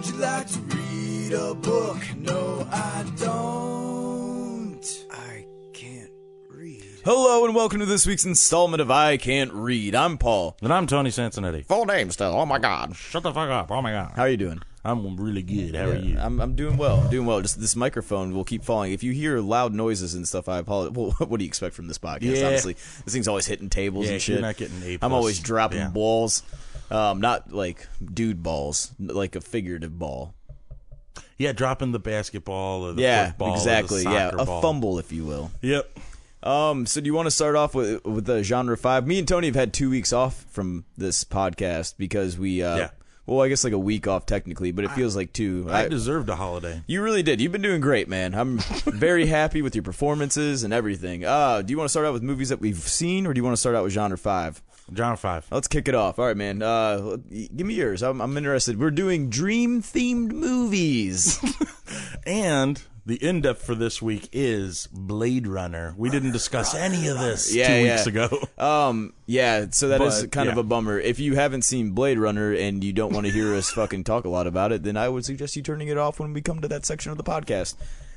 Would you like to read a book? No, I don't. I can't read. Hello and welcome to this week's installment of I Can't Read. I'm Paul. And I'm Tony Sansonetti. Full name still. Oh my God. Shut the fuck up. Oh my God. How are you doing? I'm really good. How are you? I'm doing well. I'm doing well. Just this microphone will keep falling. If you hear loud noises and stuff, I apologize. Well, what do you expect from this podcast? Yeah. Honestly, this thing's always hitting tables and shit. You're not getting A+. I'm always dropping Yeah. balls. Not like dude balls, like a figurative ball. Yeah, dropping the basketball or the football exactly. or the soccer A ball. fumble, if you will. Yep. So do you want to start off with the genre 5? Me and Tony have had 2 weeks off from this podcast because we well, I guess like a week off technically, but it feels like 2. I deserved a holiday. You really did. You've been doing great, man. I'm very happy with your performances and everything. Do you want to start out with movies that we've seen, or do you want to start out with genre 5? Genre 5. Let's kick it off. All right, man. Give me yours. I'm interested. We're doing dream-themed movies. And the in-depth for this week is Blade Runner. We didn't discuss any of this 2 weeks ago. Yeah, so that is But, kind of yeah. a bummer. If you haven't seen Blade Runner and you don't want to hear us fucking talk a lot about it, then I would suggest you turning it off when we come to that section of the podcast.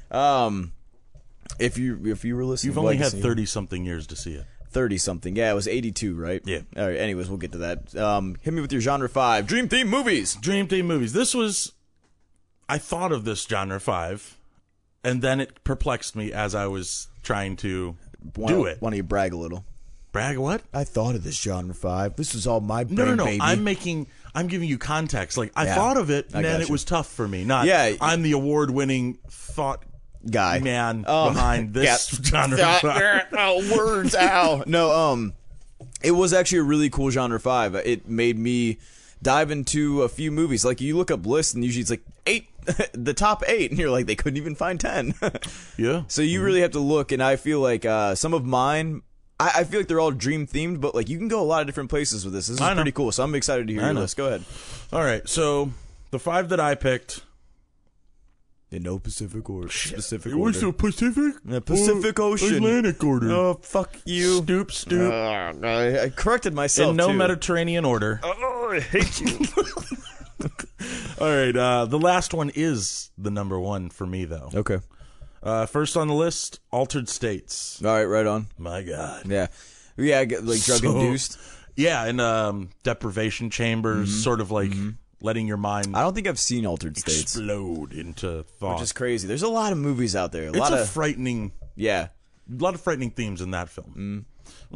If you were listening, You've only had 30-something years to see it. 30-something. Yeah, it was 82, right? Yeah. All right, anyways, we'll get to that. Hit me with your genre 5. Dream theme movies. Dream Team movies. This was... I thought of this genre 5, and then it perplexed me as I was trying to do it. Why don't you brag a little? Brag what? I thought of this genre 5. This was all my No, brain, baby. I'm giving you context. Like, I Yeah, thought of it, I and then got it you. was tough for me. Not, Yeah. I'm the award-winning thought Guy. man behind this genre. Words, ow. No, it was actually a really cool genre 5. It made me dive into a few movies. Like, you look up lists, and usually it's like 8, the top 8, and you're like, they couldn't even find 10. Yeah. So you really have to look, and I feel like some of mine, I feel like they're all dream themed, but like you can go a lot of different places with this. This is I know. pretty cool, so I'm excited to hear I your know. list. Go ahead. All right, so the 5 that I picked... In no specific order. Specific What's the Pacific? The Pacific Ocean. Atlantic order. Oh, fuck you. Stoop. I corrected myself, In no too. Mediterranean order. Oh, I hate you. All right, the last one is the number 1 for me, though. Okay. First on the list, Altered States. All right, right on. My God. Yeah. Yeah, I get, like drug-induced. Yeah, and deprivation chambers, sort of like letting your mind I don't think I've seen Altered States, explode into thought. which is crazy. There's a lot of movies out there. It's a frightening, Yeah. a lot of frightening themes in that film.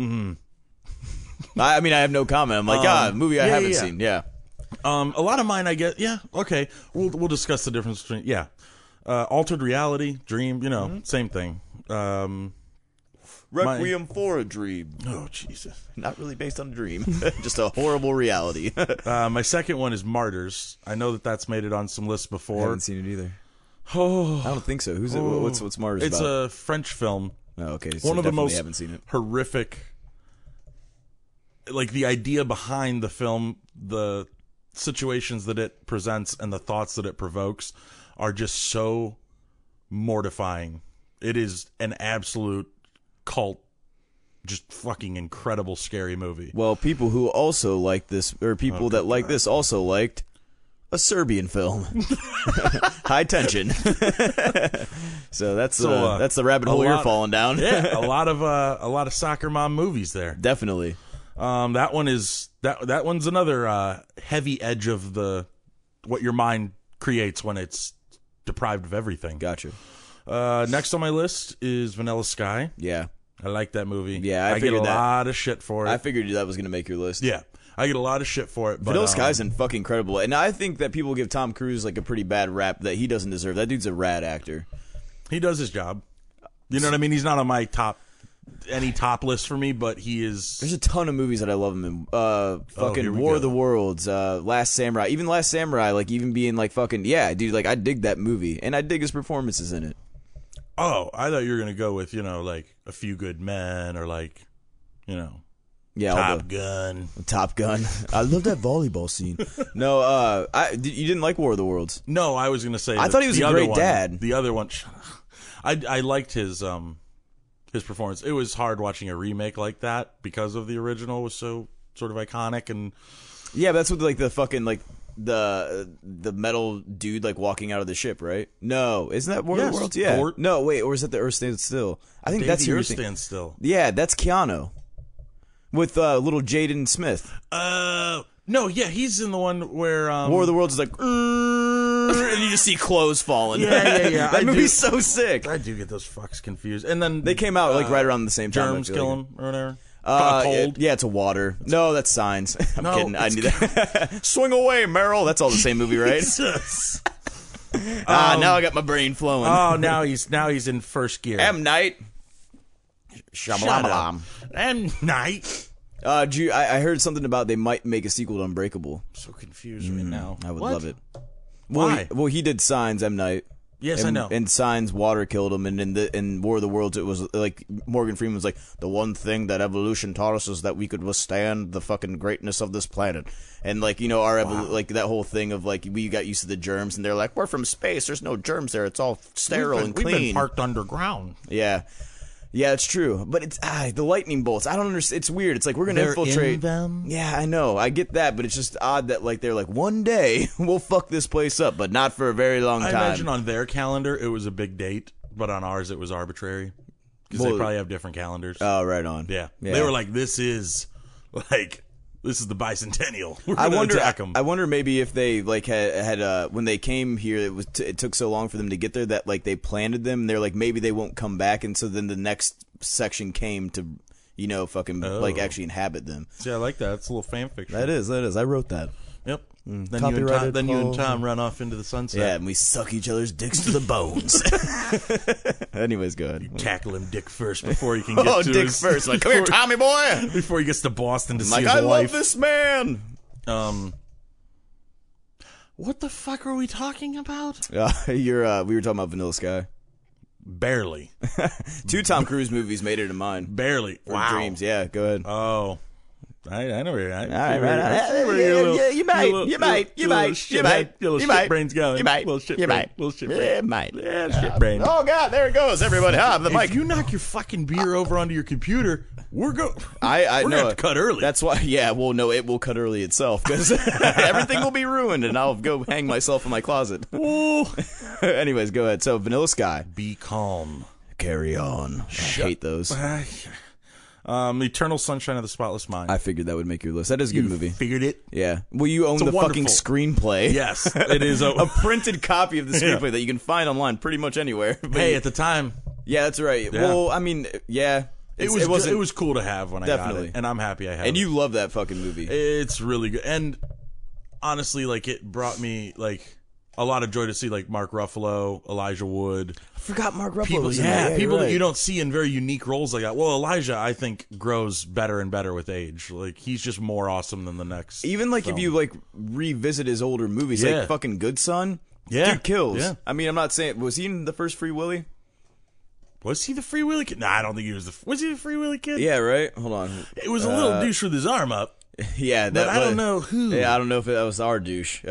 I mean, I have no comment. I'm like, movie I haven't yeah. seen. Yeah. A lot of mine, I get. Yeah, okay. We'll discuss the difference between altered reality, dream. Same thing. Requiem for a Dream. Oh Jesus! Not really based on a dream. Just a horrible reality. My second one is Martyrs. I know that's made it on some lists I before. haven't seen it either. Oh, I don't think so. Who's it? What's Martyrs it's about? a French film. Oh, okay. So One of the definitely most haven't seen it. horrific. Like the idea behind the film, the situations that it presents, and the thoughts that it provokes are just so mortifying. It is an absolute cult, just fucking incredible, scary movie. Well, people who also like this, or people that like this, also liked a Serbian film, High Tension. So that's the rabbit hole you're falling down. Yeah, a lot of soccer mom movies there. Definitely. That one is that one's another heavy edge of what your mind creates when it's deprived of everything. Gotcha. Next on my list is Vanilla Sky. Yeah. I like that movie. Yeah, I get a figured that. lot of shit for it. I figured that was going to make your list. Yeah, I get a lot of shit for it. But, Vanilla Sky's fucking incredible, and I think that people give Tom Cruise like a pretty bad rap that he doesn't deserve. That dude's a rad actor. he does his job. You know what I mean? He's not on my top list for me, but he is. There's a ton of movies that I love him in. Fucking here we War go. of the Worlds, Last Samurai. Even Last Samurai, like even being like fucking dude. Like I dig that movie, and I dig his performances in it. Oh, I thought you were gonna go with like A Few Good Men or like, Yeah, Top Gun. Top Gun. I love that volleyball scene. No, you didn't like War of the Worlds. No, I was gonna say. I thought he was the a other great one- dad. The other one, I liked his performance. It was hard watching a remake like that because of the original was so sort of iconic and Yeah, but that's what like the fucking like the metal dude like walking out of the ship, right? No, isn't that War of Yes. the Worlds? Yeah. Or- No, wait, or is that the Earth Stands Still? I think that's the your Earth thing. Stands Still. Yeah, that's Keanu with little Jaden Smith. No, yeah, he's in the one where War of the Worlds is like, and you just see clothes falling. Yeah. That movie's so sick. I do get those fucks confused. And then They came out like right around the same time. I germs feel kill like. him or whatever. Cold. Yeah, it's a water. No, that's Signs. I'm No, kidding. I it's knew that. Swing away, Meryl. That's all the same movie, right? Jesus. Now I got my brain flowing. Oh, now he's in first gear. M Night. Shut up. M Night. I heard something about they might make a sequel to Unbreakable. So confused right now. I would What? love it. Why? Well, he did Signs, M Night. Yes, and, I know. And Signs, water killed him. And in War of the Worlds, it was like Morgan Freeman was like, the one thing that evolution taught us is that we could withstand the fucking greatness of this planet. And like, you know, like that whole thing of like, we got used to the germs, and they're like, we're from space. There's no germs there. It's all sterile and clean. We've been parked underground. Yeah. Yeah, it's true. But it's the lightning bolts. I don't understand. It's weird. It's like we're gonna They're infiltrate in them? Yeah, I know. I get that, but it's just odd that like they're like, one day we'll fuck this place up, but not for a very long I time. imagine on their calendar it was a big date, but on ours it was arbitrary because Well, they probably have different calendars. Oh, right on. Yeah, they were like, this is the bicentennial. We're I gonna attack them. I wonder maybe if they like had when they came here, it took so long for them to get there that like they planted them. And they're like, maybe they won't come back, and so then the next section came to, you know, fucking like actually inhabit them. See, I like that. It's a little fan fiction. That is. I wrote that. Yep. Then Copyrighted you and Paul. Tom run off into the sunset. Yeah, and we suck each other's dicks to the bones. Anyways, go ahead. Tackle him dick first before he can get to dick his, first. Like, come here, Tommy boy. before he gets to Boston to see Like, his I wife. love this man. What the fuck are we talking about? We were talking about Vanilla Sky. Barely. 2 Tom Cruise movies made it in mine. Barely. Or Wow. Dreams. Yeah, go ahead. Oh. I know where you're at. All right. You might. Little shit brains going. You might. Little shit You brain. might. Little shit Yeah, brain. might. Yeah, shit brain. Oh God, there it goes. Everybody, have the If mic. you knock your fucking beer over onto your computer, we're I we're know gonna have to cut early. That's why. Yeah, well, no, it will cut early itself because everything will be ruined, and I'll go hang myself in my closet. Ooh. Anyways, go ahead. So, Vanilla Sky. Be calm. Carry on. I hate those. Eternal Sunshine of the Spotless Mind. I figured that would make your list. That is a good movie. Figured it. Yeah. Well, you own a the fucking wonderful- screenplay. Yes, it is A printed copy of the screenplay that you can find online pretty much anywhere. But Hey, at the time, yeah, that's right. Yeah. Well, I mean, yeah. it was cool to have when I Definitely. got it, and I'm happy I have it. And you love that fucking movie. It's really good. And honestly, like, it brought me like a lot of joy to see like Mark Ruffalo, Elijah Wood. I forgot Mark Ruffalo People, was in that. people you're that you right. don't see in very unique roles like that. Well, Elijah, I think, grows better and better with age. Like, he's just more awesome than the next. Even like film. if you like revisit his older movies, Yeah. like fucking Good Son. Yeah. Dude kills. Yeah. I mean, I'm not saying, was he in the first Free Willy? Was he the Free Willy kid? Nah, I don't think he was was he the Free Willy kid? Yeah, right? Hold on. It was a little douche with his arm up. Yeah, that But I don't know who. Yeah, I don't know if that was our douche.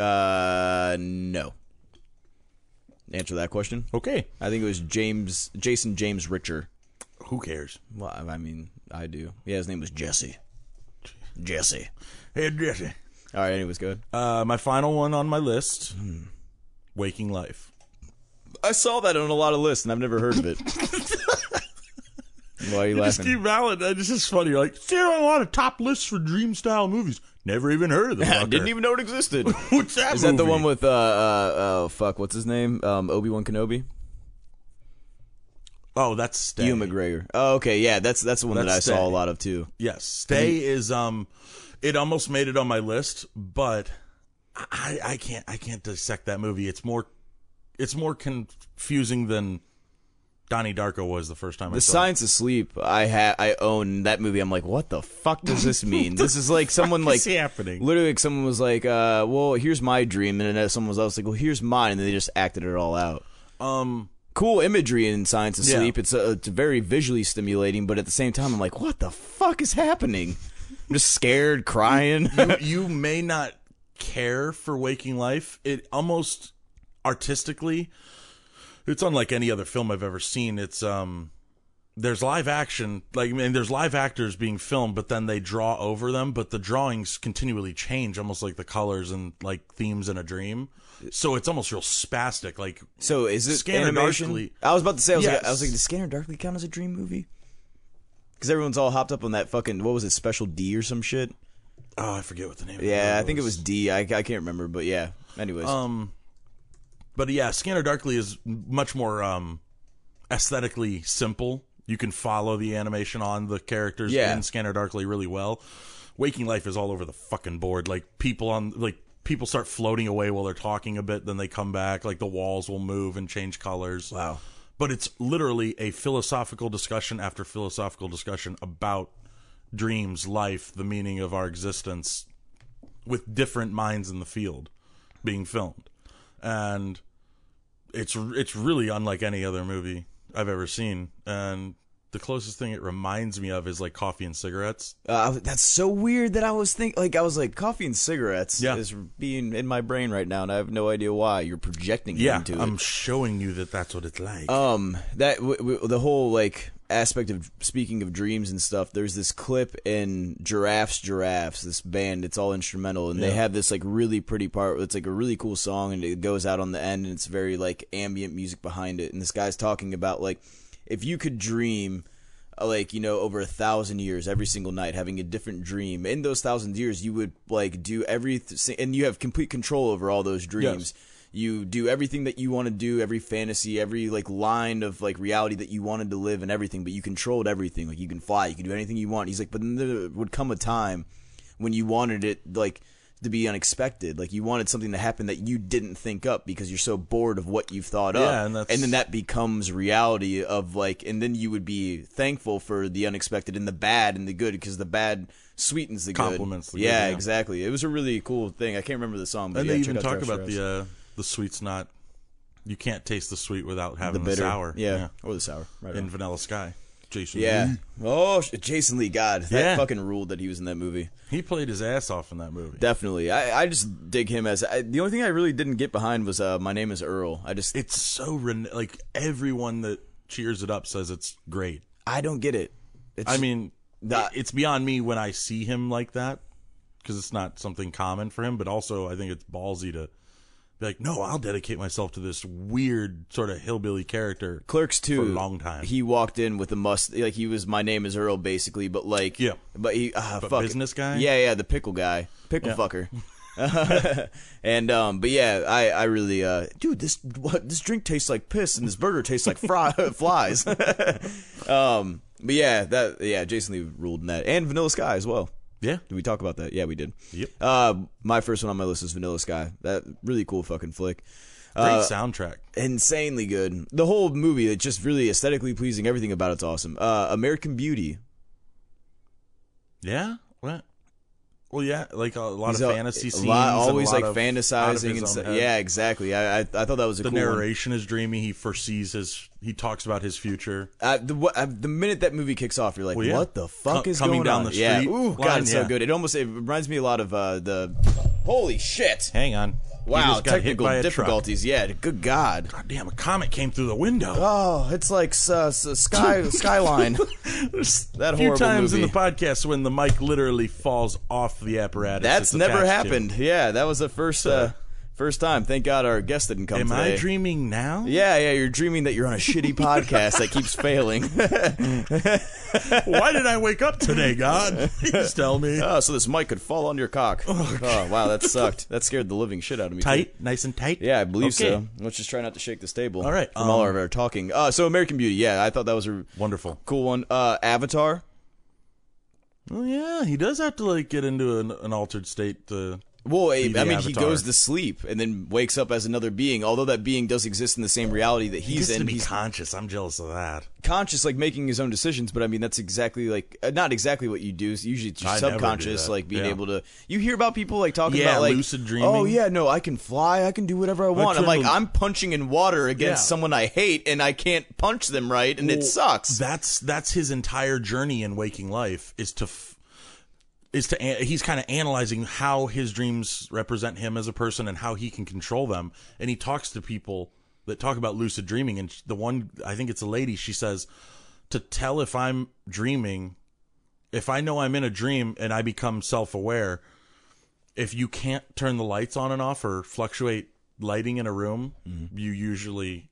No. Answer that question. Okay. I think it was Jason James Richer. Who cares? Well, I mean, I do. Yeah, his name was Jesse. Jesse. Hey, Jesse. All right, anyways, go ahead. My final one on my list, Waking Life. I saw that on a lot of lists, and I've never heard of it. Why are you Just laughing? keep valid. It's just funny. You're like, see it on a lot of top lists for dream style movies. Never even heard of the fucker. Didn't even know it existed. What's that Is movie? that the one with fuck, what's his name? Obi-Wan Kenobi? Oh, that's Stay. Ewan McGregor. Oh, okay, yeah, that's the one that I That's saw a Stay. lot of too. Yes, Stay is it almost made it on my list, but I can't dissect that movie. It's more confusing than Donnie Darko was the first time I The saw Science of Sleep, I own that movie. I'm like, what the fuck does this mean? This is like someone like is happening? literally like someone was like, well, here's my dream, and then someone was like, well, here's mine, and then they just acted it all out. it. Cool imagery in Science of Yeah. Sleep. It's very visually stimulating, but at the same time, I'm like, what the fuck is happening? I'm just scared, crying. You may not care for Waking Life. It almost artistically, it's unlike any other film I've ever seen. It's there's live action, like, I mean, there's live actors being filmed, but then they draw over them, but the drawings continually change, almost like the colors and like themes in a dream. So it's almost real spastic. Like, So is it Scanner animation? Darkly- I was about to say, Yes. I was like, does Scanner Darkly count as a dream movie? Because everyone's all hopped up on that fucking, what was it, Special D or some shit? Oh, I forget what the name of Yeah, it I think it was D. I can't remember, but yeah. Anyways. But yeah, Scanner Darkly is much more aesthetically simple. You can follow the animation on the characters in Scanner Darkly really well. Waking Life is all over the fucking board. Like people start floating away while they're talking a bit, then they come back. Like the walls will move and change colors. Wow. But it's literally a philosophical discussion after philosophical discussion about dreams, life, the meaning of our existence, with different minds in the field being filmed. And it's really unlike any other movie I've ever seen. And the closest thing it reminds me of is like Coffee and Cigarettes. That's so weird that I was Coffee and Cigarettes is being in my brain right now, and I have no idea why. You're projecting into it. I'm showing you that that's what it's like. The whole like aspect of speaking of dreams and stuff. There's this clip in Giraffes, this band. It's all instrumental, and they have this like really pretty part. It's like a really cool song, and it goes out on the end, and it's very like ambient music behind it. And this guy's talking about like, if you could dream, like, you know, over 1,000 years, every single night, having a different dream, in those 1,000 years, you would like do everything, and you have complete control over all those dreams. Yes. You do everything that you want to do, every fantasy, every like line of like reality that you wanted to live and everything, but you controlled everything. Like you can fly, you can do anything you want. He's like, but then there would come a time when you wanted it like to be unexpected. Like you wanted something to happen that you didn't think up because you're so bored of what you've thought up. And then that becomes reality of like, and then you would be thankful for the unexpected and the bad and the good, because the bad sweetens the compliments good. The good, yeah, exactly. It was a really cool thing. I can't remember the song, but and they even talk about the sweet's not, you can't taste the sweet without having the sour. Yeah. Or the sour. Right in Vanilla Sky. Jason Lee. Oh, Jason Lee. God, that fucking ruled that he was in that movie. He played his ass off in that movie. Definitely. I just dig him as... the only thing I really didn't get behind was My Name is Earl. It's so... like, everyone that cheers it up says it's great. I don't get it. It's beyond me when I see him like that, because it's not something common for him, but also I think it's ballsy to be like, no, I'll dedicate myself to this weird sort of hillbilly character. Clerks 2, for a long time. He walked in with a like he was My Name is Earl basically, but like but he business guy? Yeah, the pickle guy. Pickle fucker. And but yeah, I really dude, this drink tastes like piss and this burger tastes like flies. But yeah, Jason Lee ruled in that, and Vanilla Sky as well. Yeah. Did we talk about that? Yeah, we did. Yep. My first one on my list is Vanilla Sky. That really cool fucking flick. Great soundtrack. Insanely good. The whole movie, it's just really aesthetically pleasing. Everything about it's awesome. American Beauty. Yeah? What? Well, yeah, like a lot of fantasy scenes. Always like fantasizing and stuff. Yeah, exactly. I thought that was a cool one. The narration is dreamy. He foresees he talks about his future. The minute that movie kicks off, you're like, what the fuck is coming going down on? The street. Yeah, ooh, God, it's so good. It reminds me a lot of the. Holy shit! Hang on. Wow, technical difficulties. Yeah, good God. God damn, a comet came through the window. Oh, it's like Skyline. That horrible movie. A few times in the podcast when the mic literally falls off the apparatus. That's never happened. Yeah, that was the first time. Thank God our guest didn't come today. Am I dreaming now? Yeah, you're dreaming that you're on a shitty podcast that keeps failing. Why did I wake up today, God? Please tell me. Oh, so this mic could fall on your cock. Oh, wow, that sucked. That scared the living shit out of me. Tight? Too. Nice and tight? Yeah, I believe so. Let's just try not to shake this table. All right. From all of our talking. So American Beauty, yeah, I thought that was a wonderful, cool one. Avatar. Oh, yeah, he does have to like get into an altered state to... Well, I mean, he goes to sleep and then wakes up as another being. Although that being does exist in the same reality that he's in. He's conscious. I'm jealous of that. Conscious, like making his own decisions. But I mean, that's exactly like not exactly what you do. Usually, it's your subconscious, like being able to. You hear about people like talking about like lucid dreaming. Oh yeah, no, I can fly. I can do whatever I want. I'm punching in water against someone I hate, and I can't punch them right, and it sucks. That's his entire journey in waking life he's kind of analyzing how his dreams represent him as a person and how he can control them. And he talks to people that talk about lucid dreaming. And the one, I think it's a lady, she says to tell if I'm dreaming, if I know I'm in a dream and I become self-aware, if you can't turn the lights on and off or fluctuate lighting in a room, you usually,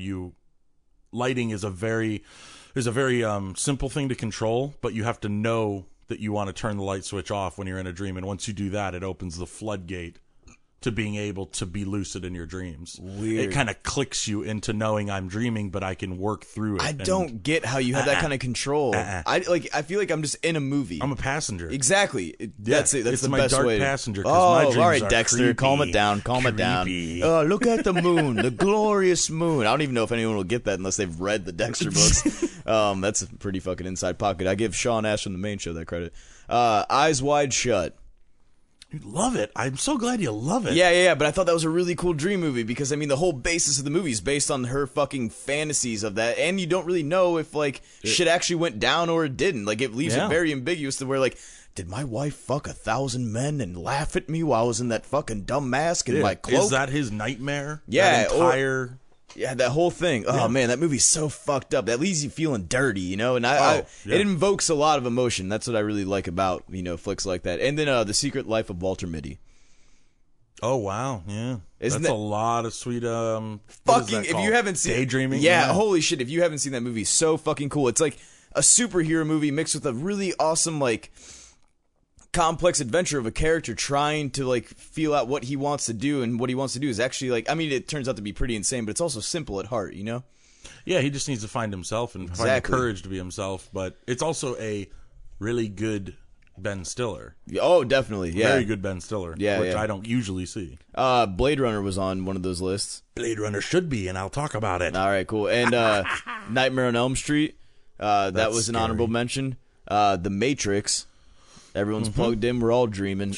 lighting is a very simple thing to control, but you have to know that you want to turn the light switch off when you're in a dream. And once you do that, it opens the floodgate to being able to be lucid in your dreams. Weird. It kind of clicks you into knowing I'm dreaming, but I can work through it. I don't get how you have that kind of control. I feel like I'm just in a movie. I'm a passenger. Exactly. That's it. That's it's the my best dark way. passenger. Oh, My dreams all right, are Dexter, creepy. calm it down. Calm it down. Oh, look at the moon, the glorious moon. I don't even know if anyone will get that unless they've read the Dexter books. That's a pretty fucking inside pocket. I give Sean Ash from the main show that credit. Eyes Wide Shut. You love it. I'm so glad you love it. Yeah, but I thought that was a really cool dream movie because, I mean, the whole basis of the movie is based on her fucking fantasies of that, and you don't really know if, like, shit actually went down or it didn't. Like, it leaves it very ambiguous to where, like, did my wife fuck 1,000 men and laugh at me while I was in that fucking dumb mask and my cloak? Is that his nightmare? Yeah, that entire... Yeah, that whole thing. Oh, man, that movie's so fucked up. That leaves you feeling dirty, you know? And it invokes a lot of emotion. That's what I really like about, flicks like that. And then The Secret Life of Walter Mitty. Oh, wow. Yeah. Isn't That's that a lot of sweet, fucking, if called? you haven't seen Daydreaming? Yeah, holy shit. If you haven't seen that movie, so fucking cool. It's like a superhero movie mixed with a really awesome, like, complex adventure of a character trying to, like, feel out what he wants to do, and what he wants to do is actually, like, I mean, it turns out to be pretty insane, but it's also simple at heart, you know? Yeah, he just needs to find himself and find the courage to be himself, but it's also a really good Ben Stiller. Oh, definitely, yeah. Very good Ben Stiller, which I don't usually see. Blade Runner was on one of those lists. Blade Runner should be, and I'll talk about it. All right, cool. And Nightmare on Elm Street, that was an honorable mention. The Matrix. Everyone's plugged in. We're all dreaming.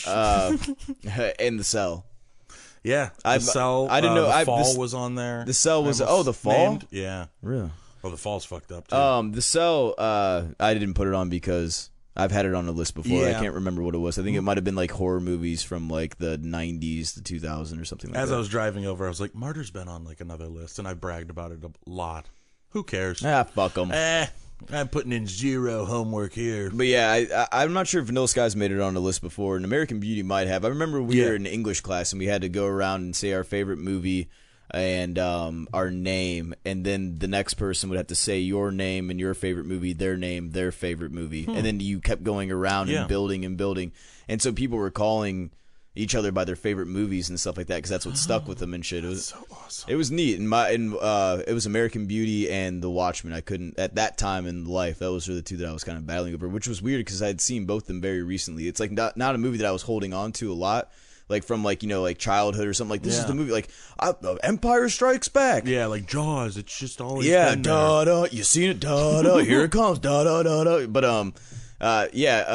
And The Cell. Yeah, The Cell. I didn't know. The Fall was on there. The Cell was. Oh, The Fall. Named. Yeah. Really? Oh, The Fall's fucked up too. The Cell. I didn't put it on because I've had it on a list before. Yeah. I can't remember what it was. I think it might have been like horror movies from like the 90s to 2000 or something like that. As I was driving over, I was like, Martyr's been on like another list, and I bragged about it a lot. Who cares? Fuck them. I'm putting in zero homework here. But yeah, I'm not sure if Vanilla Sky's made it on the list before, and American Beauty might have. I remember we were in English class, and we had to go around and say our favorite movie and our name, and then the next person would have to say your name and your favorite movie, their name, their favorite movie. And then you kept going around and building and building. And so people were calling each other by their favorite movies and stuff like that because that's what stuck with them and shit. It was so awesome. It was neat. And it was American Beauty and The Watchmen. I couldn't at that time in life. That was the two that I was kind of battling over, which was weird because I had seen both of them very recently. It's like not a movie that I was holding on to a lot, like from like like childhood or something. Like this is the movie. Like Empire Strikes Back. Yeah, like Jaws. It's just always been da da. You seen it? Da da. Here it comes. Da da da da. But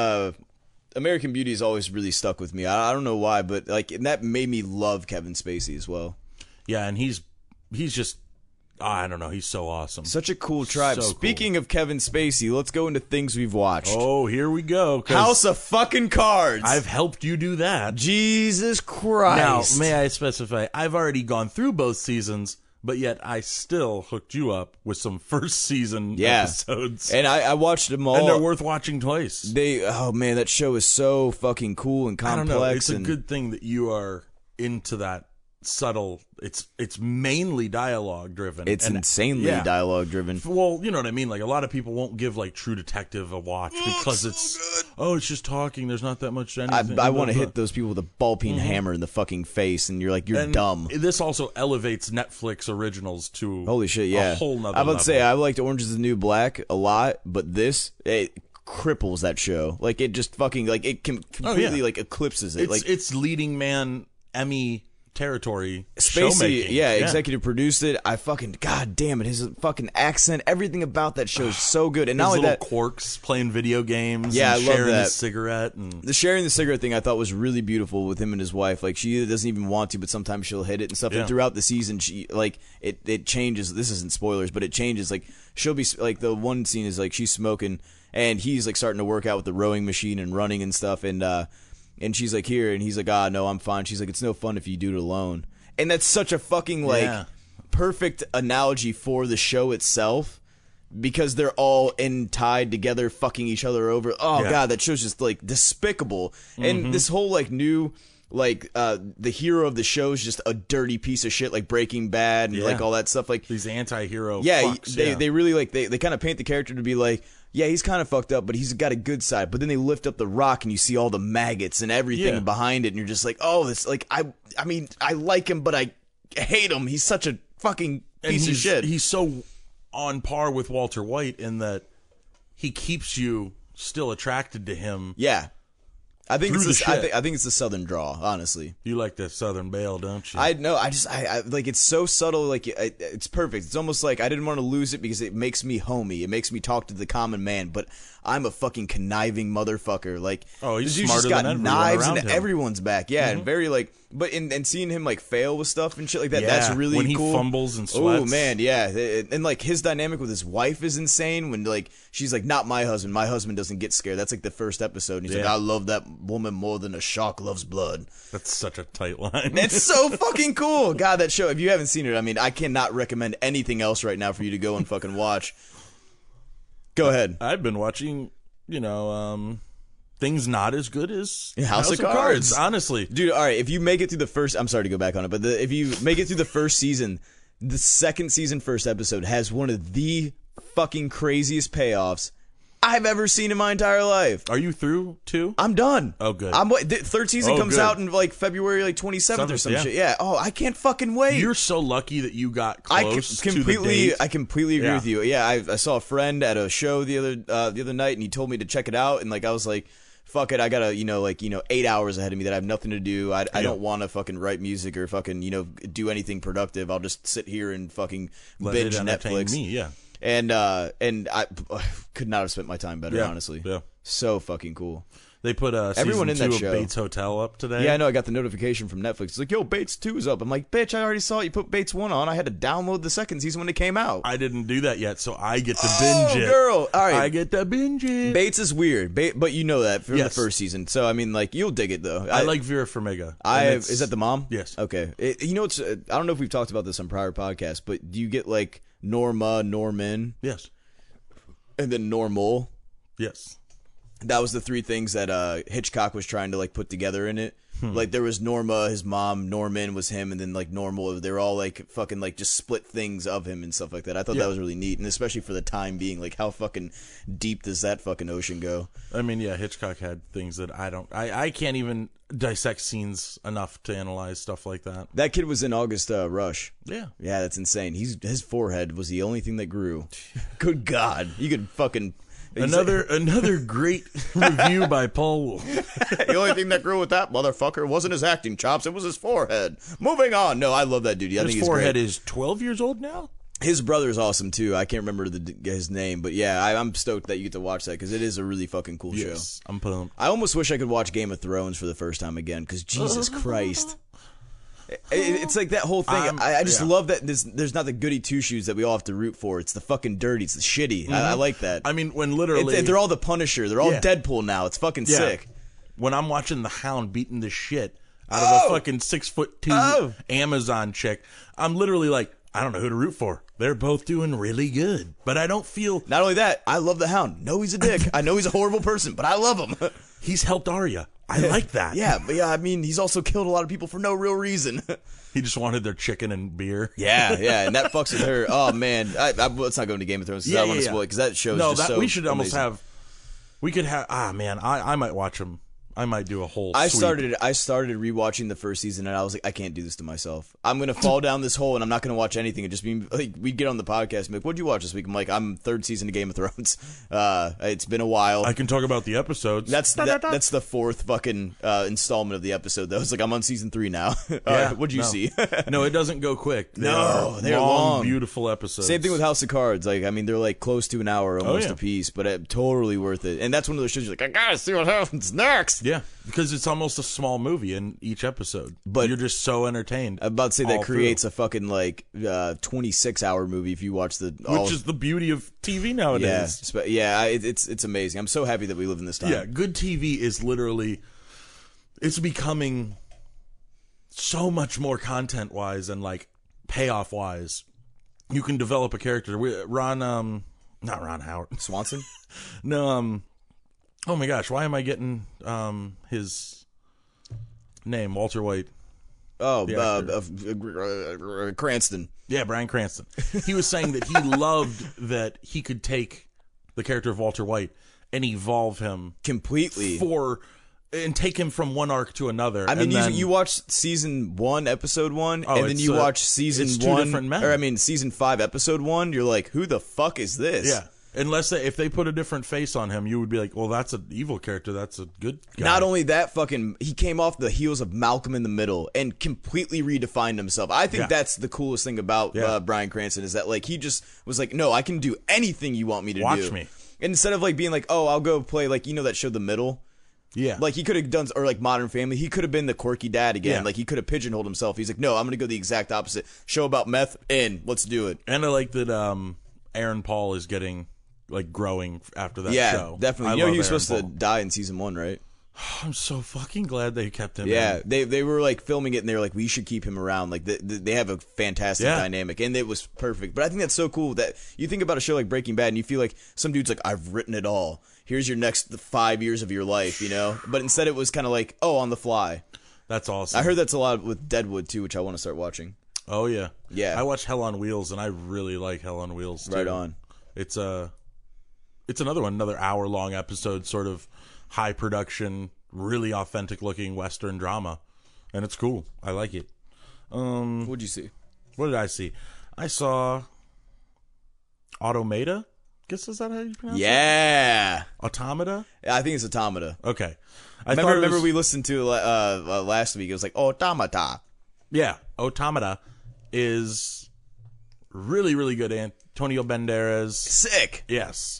American Beauty has always really stuck with me. I don't know why, but like, and that made me love Kevin Spacey as well. Yeah, and he's just, I don't know, he's so awesome. Such a cool tribe. So Speaking of Kevin Spacey, let's go into things we've watched. Oh, here we go. House of fucking Cards. I've helped you do that. Jesus Christ. Now, may I specify, I've already gone through both seasons, but yet I still hooked you up with some first season episodes. And I watched them all. And they're worth watching twice. Oh man, that show is so fucking cool and complex. I don't know. It's a good thing that you are into that subtle. It's mainly dialogue driven. It's insanely dialogue driven. Well, you know what I mean. Like a lot of people won't give like True Detective a watch because it's just talking. There's not that much anything. I want to hit those people with a ball peen hammer in the fucking face, and you're like, you're dumb. This also elevates Netflix originals to holy shit, a whole nother I would level. say I liked Orange is the New Black a lot, but it cripples that show. Like it just fucking like it completely like eclipses it. It's leading man Emmy territory. Spacey, executive produced it. I fucking god damn it, his fucking accent, everything about that show is so good. And not only that, quirks, playing video games, I love sharing that. a cigarette, and the sharing the cigarette thing I thought was really beautiful with him and his wife. Like she doesn't even want to, but sometimes she'll hit it and stuff. And throughout the season, she like it changes. This isn't spoilers, but it changes. Like she'll be like the one scene is like she's smoking and he's like starting to work out with the rowing machine and running and stuff, and she's like, here, and he's like, no, I'm fine. She's like, it's no fun if you do it alone. And that's such a fucking, like, perfect analogy for the show itself. because they're all tied together, fucking each other over. Oh Yeah. god, that show's just like despicable. And this whole like new like the hero of the show is just a dirty piece of shit, like Breaking Bad and like all that stuff. Like these anti-hero fucks, they really like they kind of paint the character to be like, yeah, he's kind of fucked up, but he's got a good side. But then they lift up the rock and you see all the maggots and everything behind it, and you're just like, oh, this like I mean I like him, but I hate him. He's such a fucking piece of shit. He's so on par with Walter White in that he keeps you still attracted to him. Yeah. I think Through it's the I shit. think it's the Southern draw, honestly. You like the Southern Belle, don't you? I know. I like it's so subtle. Like it's perfect. It's almost like I didn't want to lose it because it makes me homey. It makes me talk to the common man. But I'm a fucking conniving motherfucker. Like he's the dude's smarter just got than everyone knives around in him. everyone's back. Yeah, and very like. But and seeing him like fail with stuff and shit like that, Yeah, that's really when he cool. fumbles and Oh sweats. man, yeah, and like his dynamic with his wife is insane. When like she's like, not my husband. My husband doesn't get scared. That's like the first episode. And he's like, Yeah. I love that woman more than a shark loves blood. That's such a tight line. It's so fucking cool. God, that show. If you haven't seen it, I mean, I cannot recommend anything else right now for you to go and fucking watch. Go ahead. I've been watching, things not as good as House of Cards. honestly. Dude, all right, if you make it through the first... I'm sorry to go back on it, but if you make it through the first season, the second season first episode has one of the fucking craziest payoffs I've ever seen in my entire life. Are you through too? I'm done. Oh, good. The third season Oh, comes good. out in like February like 27th or some Yeah. shit. Yeah. Oh, I can't fucking wait. You're so lucky that you got I close to the completely, date. I completely agree Yeah. with you. Yeah, I saw a friend at a show the other night, and he told me to check it out, and like I was like, fuck it, I got 8 hours ahead of me that I have nothing to do. I don't want to fucking write music or fucking do anything productive. I'll just sit here and fucking Let binge it entertain Netflix. me, yeah. And I could not have spent my time better, Yeah. honestly. Yeah. So fucking cool. They put Everyone season in that 2 of show. Bates Hotel up today. Yeah, I know. I got the notification from Netflix. It's like, yo, Bates 2 is up. I'm like, bitch, I already saw it. You put Bates 1 on. I had to download the second season when it came out. I didn't do that yet, so I get to binge it. Girl. All right. I get to binge it. Bates is weird, but you know that from Yes. the first season. So I mean, like, you'll dig it though. I like Vera Farmiga. Is that the mom? Yes. Okay. It's I don't know if we've talked about this on prior podcasts, but do you get like Norma, Norman, Yes. and then Normal? Yes. That was the three things that Hitchcock was trying to like put together in it. Like there was Norma, his mom, Norman was him, and then like Normal. They were all like fucking like just split things of him and stuff like that. I thought that was really neat, and especially for the time being, like how fucking deep does that fucking ocean go? I mean, yeah, Hitchcock had things that I can't even dissect scenes enough to analyze stuff like that. That kid was in August Rush. Yeah. Yeah, that's insane. His forehead was the only thing that grew. Good God, you could fucking Another great review by Paul Wolf. the only thing that grew with that motherfucker wasn't his acting chops; it was his forehead. Moving on. No, I love that dude. I think His he's forehead great. is 12 years old now? His brother's awesome too. I can't remember his name, but yeah, I'm stoked that you get to watch that because it is a really fucking cool show. Yes, I'm pumped. I almost wish I could watch Game of Thrones for the first time again because Jesus Christ. It's like that whole thing. I just love that there's not the goody two shoes that we all have to root for. It's the fucking dirty. It's the shitty. I like that. I mean, when literally... They're all the Punisher. They're all Yeah. Deadpool now. It's fucking sick. When I'm watching the Hound beating the shit out of a fucking 6'2" Amazon chick, I'm literally like, I don't know who to root for. They're both doing really good, but I don't feel... Not only that, I love the Hound. No, he's a dick. I know he's a horrible person, but I love him. He's helped Arya. I like that. Yeah, but I mean, he's also killed a lot of people for no real reason. He just wanted their chicken and beer. Yeah, and that fucks with her. Oh man, let's not go into Game of Thrones because I don't want to spoil it because that show is just so we should almost amazing. have... We could have... Man, I might watch them. I might do a whole I sweep. started rewatching the first season and I was like, I can't do this to myself. I'm gonna fall down this hole and I'm not gonna watch anything. It just be like we'd get on the podcast and be like, what'd you watch this week? I'm like, I'm third season of Game of Thrones. It's been a while. I can talk about the episodes. That's the fourth fucking installment of the episode though. It's like I'm on season 3 now. What'd you see? No, it doesn't go quick. They're long. Beautiful episodes. Same thing with House of Cards. Like, I mean, they're like close to an hour almost yeah. a piece, but totally worth it. And that's one of those shows you're like, I gotta see what happens next. Yeah, because it's almost a small movie in each episode. But you're just so entertained. I'm about to say that all creates through. a fucking like 26-hour movie if you watch the Which is the beauty of TV nowadays. it's amazing. I'm so happy that we live in this time. Yeah, good TV is literally, it's becoming so much more content-wise and like payoff-wise. You can develop a character. Ron Not Ron Howard. Swanson? No, oh my gosh, why am I getting his name? Walter White. Oh, Cranston. Yeah, Bryan Cranston. He was saying that he loved that he could take the character of Walter White and evolve him Completely. and take him from one arc to another. I mean, and then, you watch season 1, episode 1, Oh, and then it's, you watch season it's two 1, different men. or I mean, season 5, episode 1. You're like, who the fuck is this? yeah. Unless if they put a different face on him, you would be like, well, that's an evil character. That's a good guy. Not only that, he came off the heels of Malcolm in the Middle and completely redefined himself. I think Yeah. that's the coolest thing about Yeah. Bryan Cranston is that like he just was like, no, I can do anything you want me to do. Watch me. And instead of like being like, oh, I'll go play like that show The Middle. Yeah. Like he could have done, or like Modern Family. He could have been the quirky dad again. Yeah. Like he could have pigeonholed himself. He's like, no, I'm gonna go the exact opposite. Show about meth, let's do it. And I like that Aaron Paul is getting like growing after that Yeah, show. definitely. I You know love he was Aaron supposed to Paul. die in season 1, right? I'm so fucking glad they kept him. Yeah, in. they were like filming it and they were like, we should keep him around. Like they have a fantastic Yeah. dynamic and it was perfect. But I think that's so cool that you think about a show like Breaking Bad and you feel like some dude's like, I've written it all. Here's your next 5 years of your life, But instead it was kind of like, oh, on the fly. That's awesome. I heard that's a lot with Deadwood too, which I want to start watching. Oh yeah, Yeah. I watched Hell on Wheels, and I really like Hell on Wheels. Too. Right on. It's another one, another hour-long episode, sort of high production, really authentic looking Western drama, and it's cool. I like it. What'd you see? What did I see? I saw Automata. Guess is that how you pronounce it? Yeah. Automata. I think it's Automata. Okay. Remember we listened to last week. It was like Automata. Yeah, Automata is really, really good. Antonio Banderas. Sick. Yes.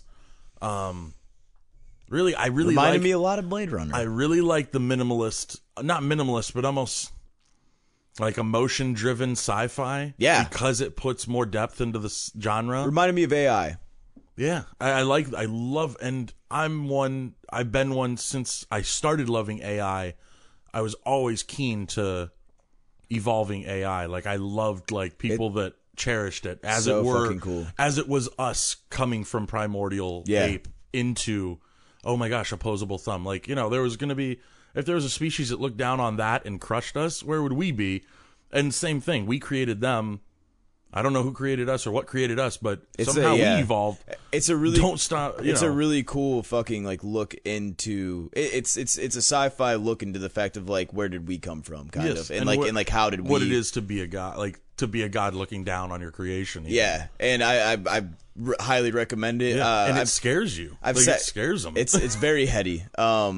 Really, I really Reminded like. me a lot of Blade Runner. I really like the minimalist, not minimalist, but almost like emotion-driven sci-fi. Yeah. because it puts more depth into the genre. Reminded me of AI. Yeah, I love, and I've been one since I started loving AI. I was always keen to evolving AI. Like I loved like people that cherished it as So it were, fucking cool. as it was us coming from primordial ape into, oh my gosh, opposable thumb. Like, there was going to be, if there was a species that looked down on that and crushed us, where would we be? And same thing, we created them. I don't know who created us or what created us, but somehow we evolved. It's a really Don't stop. It's a really cool fucking like look into it's a sci-fi look into the fact of like where did we come from kind Yes, of and like how did we what it is to be a god, like to be a god looking down on your creation. Yeah, and I highly recommend it. Yeah. And it scares you. It scares them. It's very heady.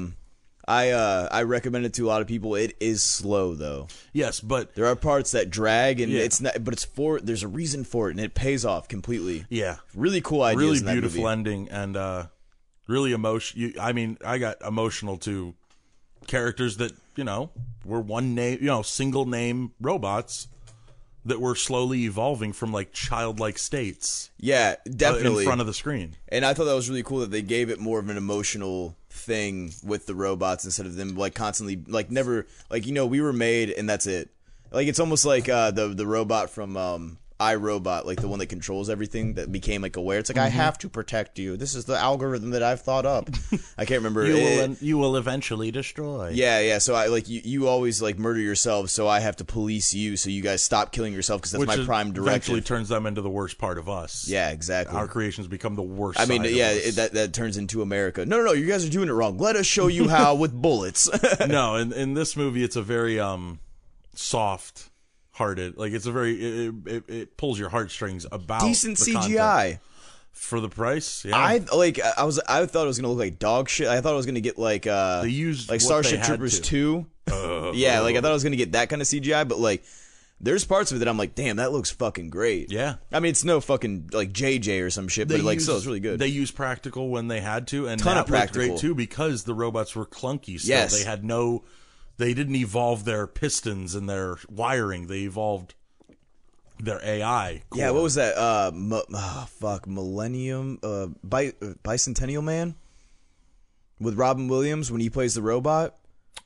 I recommend it to a lot of people. It is slow though. Yes, but There are parts that drag and it's not, but there's a reason for it and it pays off completely. yeah, Really cool ideas. really in that beautiful movie. ending and really emotion. I mean, I got emotional to characters that were one name, single name robots that were slowly evolving from like childlike states. Yeah, definitely In front of the screen. And I thought that was really cool that they gave it more of an emotional thing with the robots instead of them like constantly like never like we were made and that's it. Like it's almost like the robot from iRobot, like the one that controls everything that became like aware. It's like I have to protect you. This is the algorithm that I've thought up. I can't remember. You will eventually destroy. Yeah. So I like you always like murder yourself, so I have to police you, so you guys stop killing yourself because that's Which my prime eventually directive. turns them into the worst part of us. Yeah, exactly. Our creations become the worst. I mean, side yeah, of us. that turns into America. No, you guys are doing it wrong. Let us show you how with bullets. No, in this movie, it's a very soft hearted. Like it's a very it pulls your heartstrings about Decent the CGI content. For the price. Yeah, I thought it was gonna look like dog shit. I thought I was gonna get like they used like what Starship they had Troopers to. 2. Yeah, like I thought I was gonna get that kind of CGI, but like there's parts of it that I'm like, damn, that looks fucking great. Yeah. I mean, it's no fucking like JJ or some shit, but like still, it's really good. They used practical when they had to, and Ton that of practical. looked great too because the robots were clunky. Still. Yes. They didn't evolve their pistons and their wiring. They evolved their AI. Core. Yeah, what was that? Millennium, Bicentennial Man with Robin Williams when he plays the robot.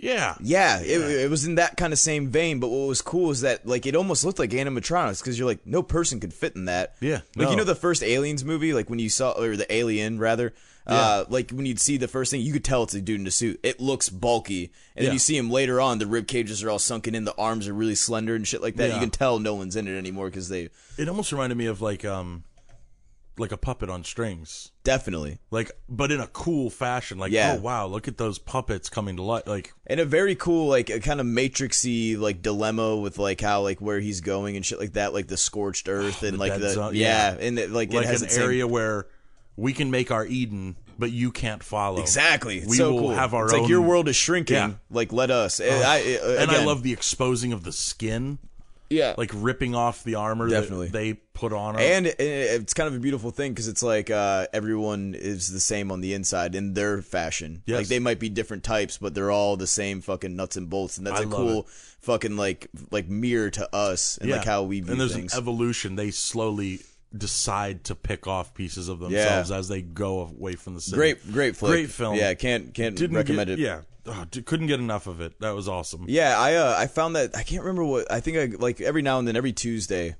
Yeah. Yeah, it was in that kind of same vein. But what was cool is that like it almost looked like animatronics because you're like, no person could fit in that. Yeah, like you no. know the first Aliens movie, like when you saw or the Alien rather, like when you'd see the first thing, you could tell it's a dude in a suit. It looks bulky, and then Yeah. you see him later on. The rib cages are all sunken in, the arms are really slender and shit like that. Yeah. You can tell no one's in it anymore because they It almost reminded me of like a puppet on strings. definitely. Like, but in a cool fashion. Like, Yeah. oh wow, look at those puppets coming to life. Like, And a very cool, like, a kind of Matrixy, like, dilemma with, like, how, like, where he's going and shit like that, like the scorched earth and, the like, dead the, zone, yeah, and, it, like it has an its same- area where we can make our Eden, but you can't follow. Exactly. It's We so will cool. have our it's own. like your world is shrinking. Yeah. Like, let us. and I Again, love the exposing of the skin, yeah. like ripping off the armor Definitely. that they put on. And it's kind of a beautiful thing because it's like everyone is the same on the inside in their fashion. Yes. Like they might be different types, but they're all the same fucking nuts and bolts, and that's I a love cool fucking like mirror to us and like how we view and there's things. an evolution. They slowly decide to pick off pieces of themselves as they go away from the city. Great flick. Great film. Yeah, can't Didn't recommend get, it. Yeah, couldn't get enough of it. That was awesome. Yeah, I found that I can't remember what I think I like every now and then every Tuesday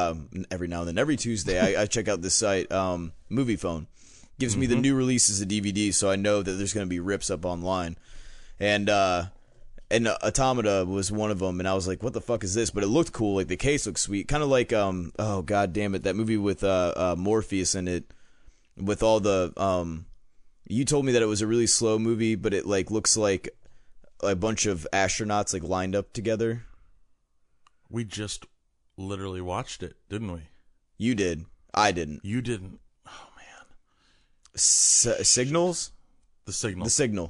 I check out this site Movie Phone gives me the new releases of DVDs, so I know that there's going to be rips up online, and Automata was one of them, and I was like, what the fuck is this? But it looked cool, like the case looked sweet, kind of like oh god damn it, that movie with Morpheus in it with all the you told me that it was a really slow movie, but it like looks like a bunch of astronauts like lined up together. We just literally watched it, didn't we? You did. I didn't. You didn't. Oh man, Signals? The Signal. The Signal.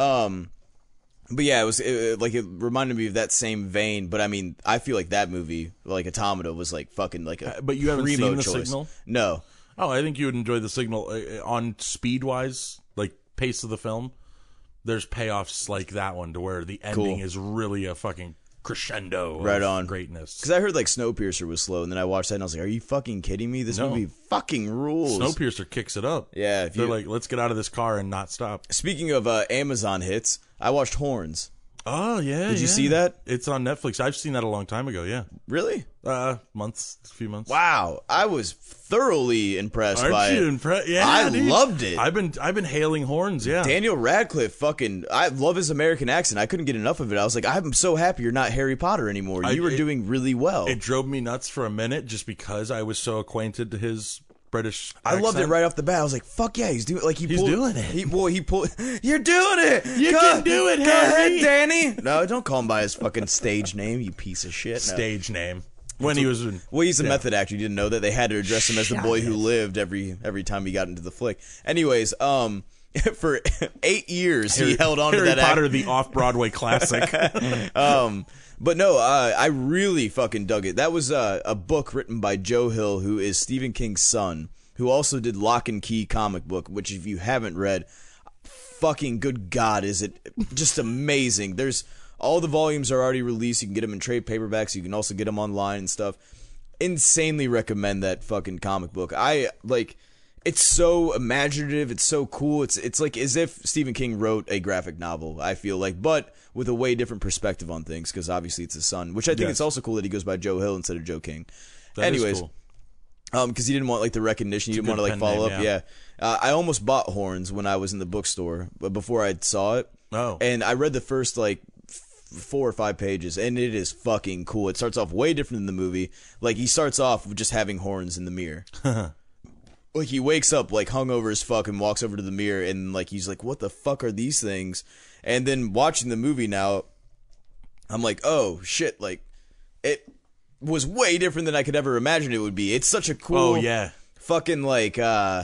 But yeah, it reminded me of that same vein. But I mean, I feel like that movie, like Automata, was like fucking like a But you haven't primo seen The choice. Signal? No. Oh, I think you would enjoy The Signal on speed wise, like pace of the film. There's payoffs like that one to where the ending is really a fucking crescendo Right of on. greatness. Because I heard like Snowpiercer was slow, and then I watched that and I was like, "Are you fucking kidding me? This No. movie fucking rules." Snowpiercer kicks it up. Yeah, if They're you- like, let's get out of this car and not stop. Speaking of Amazon hits, I watched Horns. Oh yeah, Did you see that? It's on Netflix. I've seen that a long time ago. Yeah, Really? a few months. Wow, I was thoroughly impressed by Aren't you it. impressed? Yeah, I dude. loved it. I've been hailing horns. Yeah, Daniel Radcliffe, fucking, I love his American accent. I couldn't get enough of it. I was like, I'm so happy you're not Harry Potter anymore. You were doing really well. it drove me nuts for a minute just because I was so acquainted to his British. I loved it accent. right off the bat. I was like, "Fuck yeah, he's doing like He's doing it. He pulled. You're doing it. You can do it, Go Harry." ahead, Danny. No, don't call him by his fucking stage name, you piece of shit. No. Stage name when he was in. Well, he's a method actor. You didn't know that they had to address him as the boy who lived every time he got into the flick. Anyways, for 8 years he held on Harry to that Potter, the off-Broadway classic. But no, I really fucking dug it. That was a book written by Joe Hill, who is Stephen King's son, who also did Lock and Key comic book, which if you haven't read, fucking good God, is it just amazing. There's all the volumes are already released. You can get them in trade paperbacks. You can also get them online and stuff. Insanely recommend that fucking comic book. I like. It's so imaginative. It's so cool. It's like as if Stephen King wrote a graphic novel, I feel like, but with a way different perspective on things, because obviously it's his son, which I think Yes. it's also cool that he goes by Joe Hill instead of Joe King. That is Anyways, cool. because he didn't want like the recognition. He didn't want to good like pen follow name, up. Yeah. I almost bought Horns when I was in the bookstore, but before I saw it. Oh. And I read the first like 4 or 5 pages, and it is fucking cool. It starts off way different than the movie. Like he starts off with just having horns in the mirror. Like he wakes up like hungover as fuck and walks over to the mirror and like he's like, what the fuck are these things? And then watching the movie now, I'm like, oh shit, like it was way different than I could ever imagine it would be. It's such a cool Oh yeah. fucking like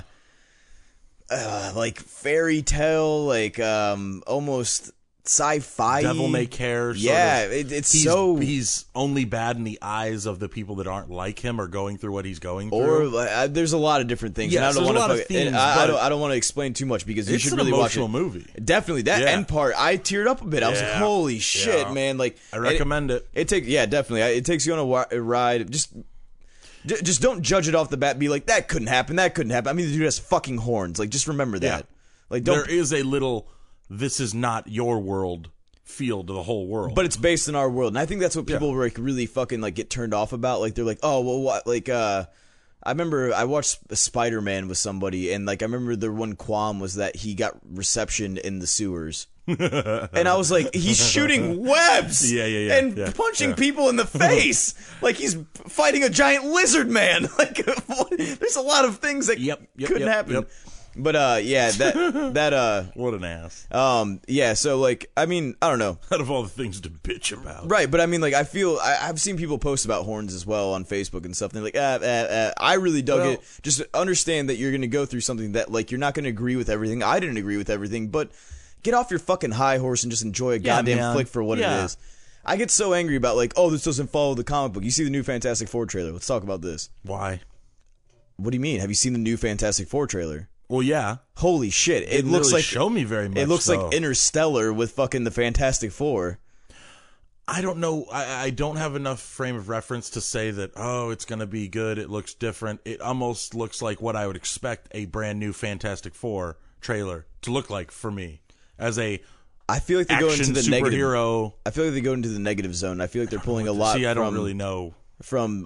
fairy tale, like almost sci-fi. Devil May Care. Yeah, sort of. it's so. He's only bad in the eyes of the people that aren't like him or going through what he's going Or through. there's a lot of different things. Yes, and I don't there's a want lot to. of themes, I but don't want to explain too much because you it's should an really watch it. emotional movie. Definitely that Yeah. end part. I teared up a bit. I was like, Yeah. holy shit, Yeah. man! Like I recommend it. It takes definitely. It takes you on a ride. Just don't judge it off the bat. Be like, that couldn't happen. That couldn't happen. I mean, the dude has fucking horns. Like, just remember that. Yeah. Like, don't. There is a little. This is not your world feel to the whole world. But it's based in our world, and I think that's what people like really fucking like get turned off about. Like they're like, oh well, what? Like I remember I watched Spider-Man with somebody, and like I remember the one qualm was that he got reception in the sewers. And I was like, he's shooting webs and punching people in the face like he's fighting a giant lizard man. Like, there's a lot of things that couldn't happen. But that what an ass. Yeah, so like I mean, I don't know. Out of all the things to bitch about. Right, but I mean like I've seen people post about horns as well on Facebook and stuff, and they're like, I really dug it. Just understand that you're gonna go through something that like you're not gonna agree with everything. I didn't agree with everything, but get off your fucking high horse and just enjoy a goddamn flick for what it is. I get so angry about like, oh, this doesn't follow the comic book. You see the new Fantastic Four trailer. Let's talk about this. Why? What do you mean? Have you seen the new Fantastic Four trailer? Well, yeah. Holy shit. It looks really like show me very much. It looks though. like Interstellar with fucking the Fantastic Four. I don't know. I don't have enough frame of reference to say that, oh, it's going to be good. It looks different. It almost looks like what I would expect a brand new Fantastic Four trailer to look like for me as a I feel like they go into the superhero. Negative. I feel like they go into the negative zone. I feel like they're pulling a lot. See, I don't really know from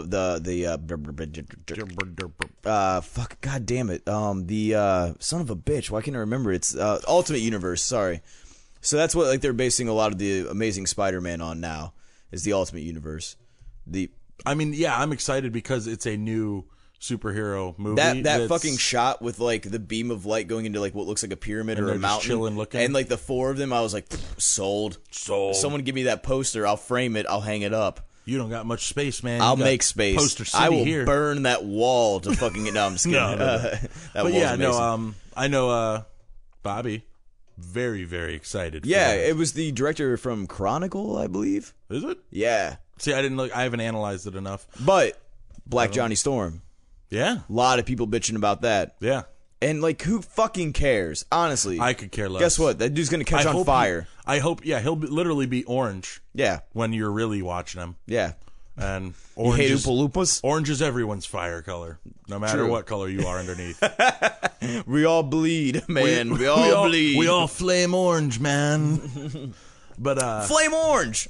fuck, god damn it, the son of a bitch. Why can't I remember? It's Ultimate Universe. Sorry. So that's what like they're basing a lot of the Amazing Spider-Man on now. Is the Ultimate Universe. I mean, yeah, I'm excited because it's a new superhero movie. That fucking shot with like the beam of light going into like what looks like a pyramid or a mountain, chilling looking, and like the four of them, I was like, sold. Someone give me that poster, I'll frame it, I'll hang it up. You don't got much space, man. I'll make space. Poster City I will here. burn that wall to fucking get. No, I'm just kidding. No. But yeah, no. I know. Bobby, very very excited. Yeah, it was the director from Chronicle, I believe. Is it? Yeah. See, I didn't look. I haven't analyzed it enough. But Black Johnny Storm. Yeah. A lot of people bitching about that. Yeah. And, like, who fucking cares? Honestly. I could care less. Guess what? That dude's going to catch on fire. I hope, he'll literally be orange. Yeah. When you're really watching him. Yeah. And orange you hate Oompa Loompas? Orange is everyone's fire color. No matter what color you are underneath. We all bleed, man. We all bleed. We all flame orange, man. But, Flame orange!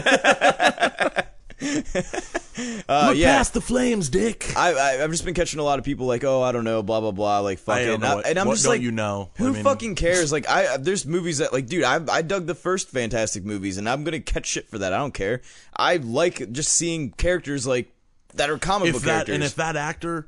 Look past the flames, Dick. I've just been catching a lot of people like, oh, I don't know, blah blah blah, like fucking. And I'm just like, you know, who fucking cares? Like, there's movies that like, dude, I dug the first Fantastic movies, and I'm gonna catch shit for that. I don't care. I like just seeing characters like that are comic book characters. And if that actor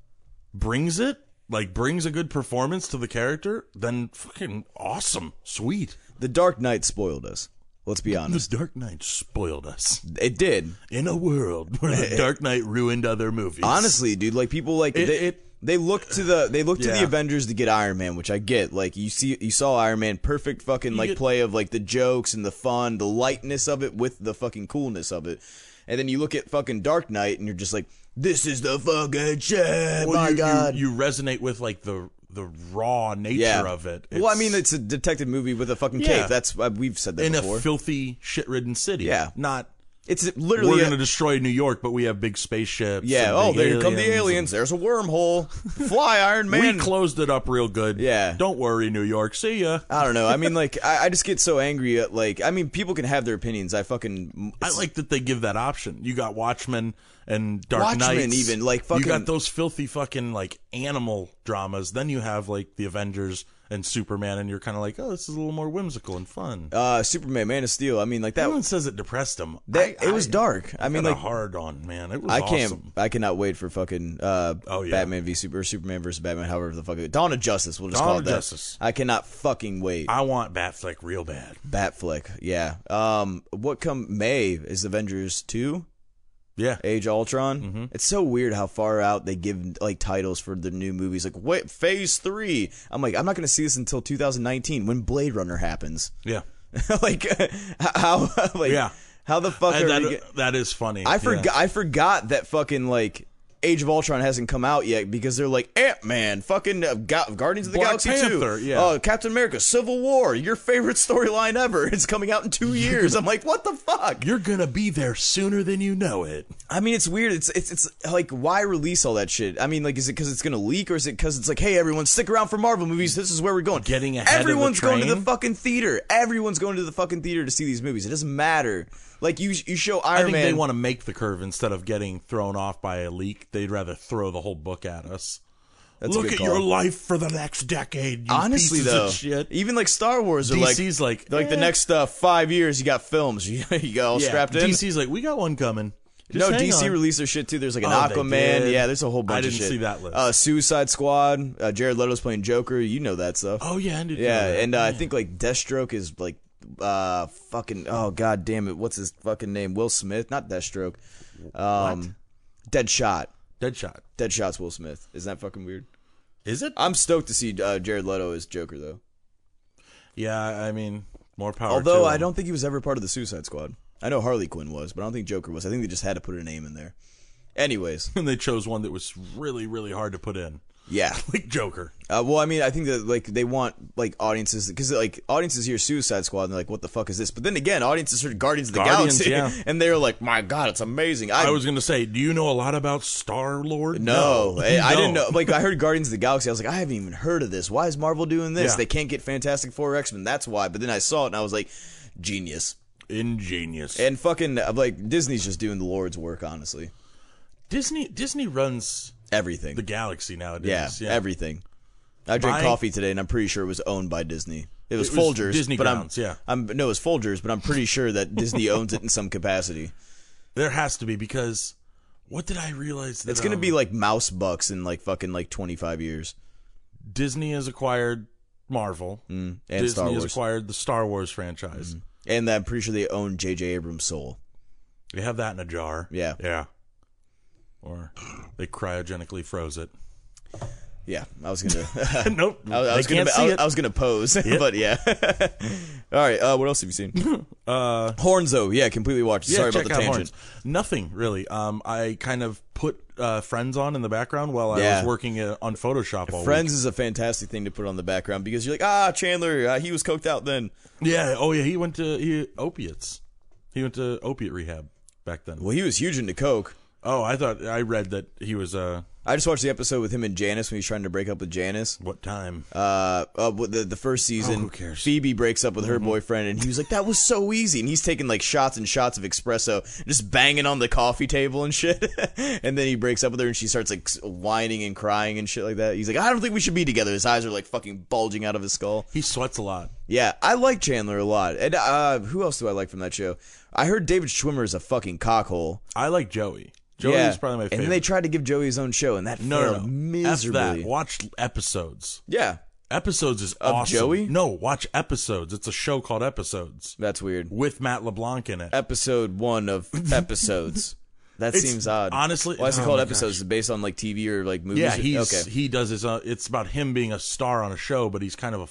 brings a good performance to the character, then fucking awesome, sweet. The Dark Knight spoiled us. Let's be honest. The Dark Knight spoiled us. It did. In a world where the Dark Knight ruined other movies. Honestly, dude, like people like they look to the Avengers to get Iron Man, which I get. Like you saw Iron Man, perfect fucking play of like the jokes and the fun, the lightness of it with the fucking coolness of it. And then you look at fucking Dark Knight and you're just like, this is the fucking shit. Well, my God. You resonate with like the raw nature of it. Well, I mean, it's a detective movie with a fucking cape. That's we've said that before. In a filthy, shit-ridden city. Yeah, not. It's literally we're going to destroy New York, but we have big spaceships. Yeah. Oh, there come the aliens. There's a wormhole. Fly, Iron Man. We closed it up real good. Yeah. Don't worry, New York. See ya. I don't know. I mean, like, I just get so angry at like. I mean, people can have their opinions. I like that they give that option. You got Watchmen and Dark Knight. Even like fucking. You got those filthy fucking like animal dramas. Then you have like the Avengers and Superman, and you're kind of like, oh, this is a little more whimsical and fun. Superman, Man of Steel. I mean, like that. Everyone says it depressed him. It was dark. I mean, like hard on, man. It was awesome. I cannot wait for fucking Batman v Superman versus Batman. However the fuck Dawn of Justice. We'll just call it that. Justice. I cannot fucking wait. I want Batfleck real bad. Batfleck, yeah. What come May is Avengers 2? Yeah, Age of Ultron. Mm-hmm. It's so weird how far out they give like titles for the new movies. Like, wait, Phase 3. I'm like, I'm not going to see this until 2019 when Blade Runner happens. Yeah, like how like how the fuck are that is funny. I forgot that fucking like Age of Ultron hasn't come out yet because they're like, Ant-Man, fucking Guardians of the Black Galaxy Panther, 2, yeah. Captain America, Civil War, your favorite storyline ever. It's coming out in 2 years. I'm like, what the fuck? You're gonna be there sooner than you know it. I mean, it's weird. It's like, why release all that shit? I mean, like, is it because it's gonna leak, or is it because it's like, hey, everyone, stick around for Marvel movies. This is where we're going. Getting ahead of the Everyone's going to the train? fucking theater. Everyone's going to the fucking theater to see these movies. It doesn't matter. Like, you show I Iron think Man. they want to make the curve instead of getting thrown off by a leak. They'd rather throw the whole book at us. That's a Look good at call. your life for the next decade. You Honestly, pieces though, of shit. even like Star Wars are DC's like, the eh. next 5 years, you got films. You got all Yeah, strapped in. DC's like, we got one coming. No, Just hang DC on. released their shit too. There's like an Oh, they Aquaman. did? Yeah, there's a whole bunch I of didn't shit. see that list. Suicide Squad. Jared Leto's playing Joker. You know that stuff. Oh yeah, I did. Yeah, and I think like Deathstroke is like fucking god damn it, what's his fucking name? Will Smith, not Deathstroke. Deadshot. Deadshot's Will Smith. Isn't that fucking weird? Is it? I'm stoked to see Jared Leto as Joker though. Yeah, I mean, more power. Although to I him. don't think he was ever part of the Suicide Squad. I know Harley Quinn was, but I don't think Joker was. I think they just had to put a name in there. Anyways, And they chose one that was really, really hard to put in, yeah. like Joker. Well, I mean, I think that like they want like audiences because like audiences hear Suicide Squad and they're like, "What the fuck is this?" But then again, audiences heard Guardians of the Guardians, Galaxy, yeah. and they're like, "My God, it's amazing." I was gonna say, do you know a lot about Star Lord? No, I You didn't know. don't. Like, I heard Guardians of the Galaxy. I was like, I haven't even heard of this. Why is Marvel doing this? Yeah. They can't get Fantastic Four or X-Men. That's why. But then I saw it and I was like, genius. Ingenious. And fucking like Disney's just doing the Lord's work, honestly. Disney runs Everything. the galaxy nowadays. Yeah, everything. I drank Buying- coffee today, and I'm pretty sure it was owned by Disney. It was It was Folgers. Disney but grounds, yeah. No, it was Folgers, but I'm pretty sure that Disney owns it in some capacity. There has to be, because what did I realize? That, It's gonna be like Mouse Bucks in like fucking like 25 years. Disney has acquired Marvel, And Disney Star has Wars. acquired the Star Wars franchise. And I'm pretty sure they own J.J. Abrams' soul. They have that in a jar. Yeah. Or they cryogenically froze it. Yeah, I was gonna. Nope. I was they gonna. can't see it. I was gonna pose, but yeah. All right. What else have you seen? Hornzo. Yeah, completely watched. Yeah, Sorry about check the out tangent. Horns. Nothing really. I kind of put Friends on in the background while I Yeah. was working on Photoshop all Friends is a fantastic thing to put on the background because you're like, Chandler, he was coked out then. week. Yeah. Oh yeah. He went to opiates. He went to opiate rehab back then. Well, he was huge into coke. Oh, I read that he was I just watched the episode with him and Janice when he's trying to break up with Janice. what time? The first season, who cares? Phoebe breaks up with her boyfriend, and he was like, "That was so easy." And he's taking like shots and shots of espresso, just banging on the coffee table and shit. And then he breaks up with her, and she starts like whining and crying and shit like that. He's like, "I don't think we should be together." His eyes are like fucking bulging out of his skull. He sweats a lot. Yeah, I like Chandler a lot. And who else do I like from that show? I heard David Schwimmer is a fucking cockhole. I like Joey. Joey yeah. is probably my favorite. And then they tried to give Joey his own show, and that failed F miserably. that. Watch episodes. Yeah, Episodes is Of awesome. Joey? No, watch Episodes. It's a show called Episodes that's weird. with Matt LeBlanc in it. Episode 1 of episodes. That It's- seems odd. honestly- why is it oh called my episodes? gosh. Is it based on like TV or like movies? Yeah, okay. he does his. It's about him being a star on a show, but he's kind of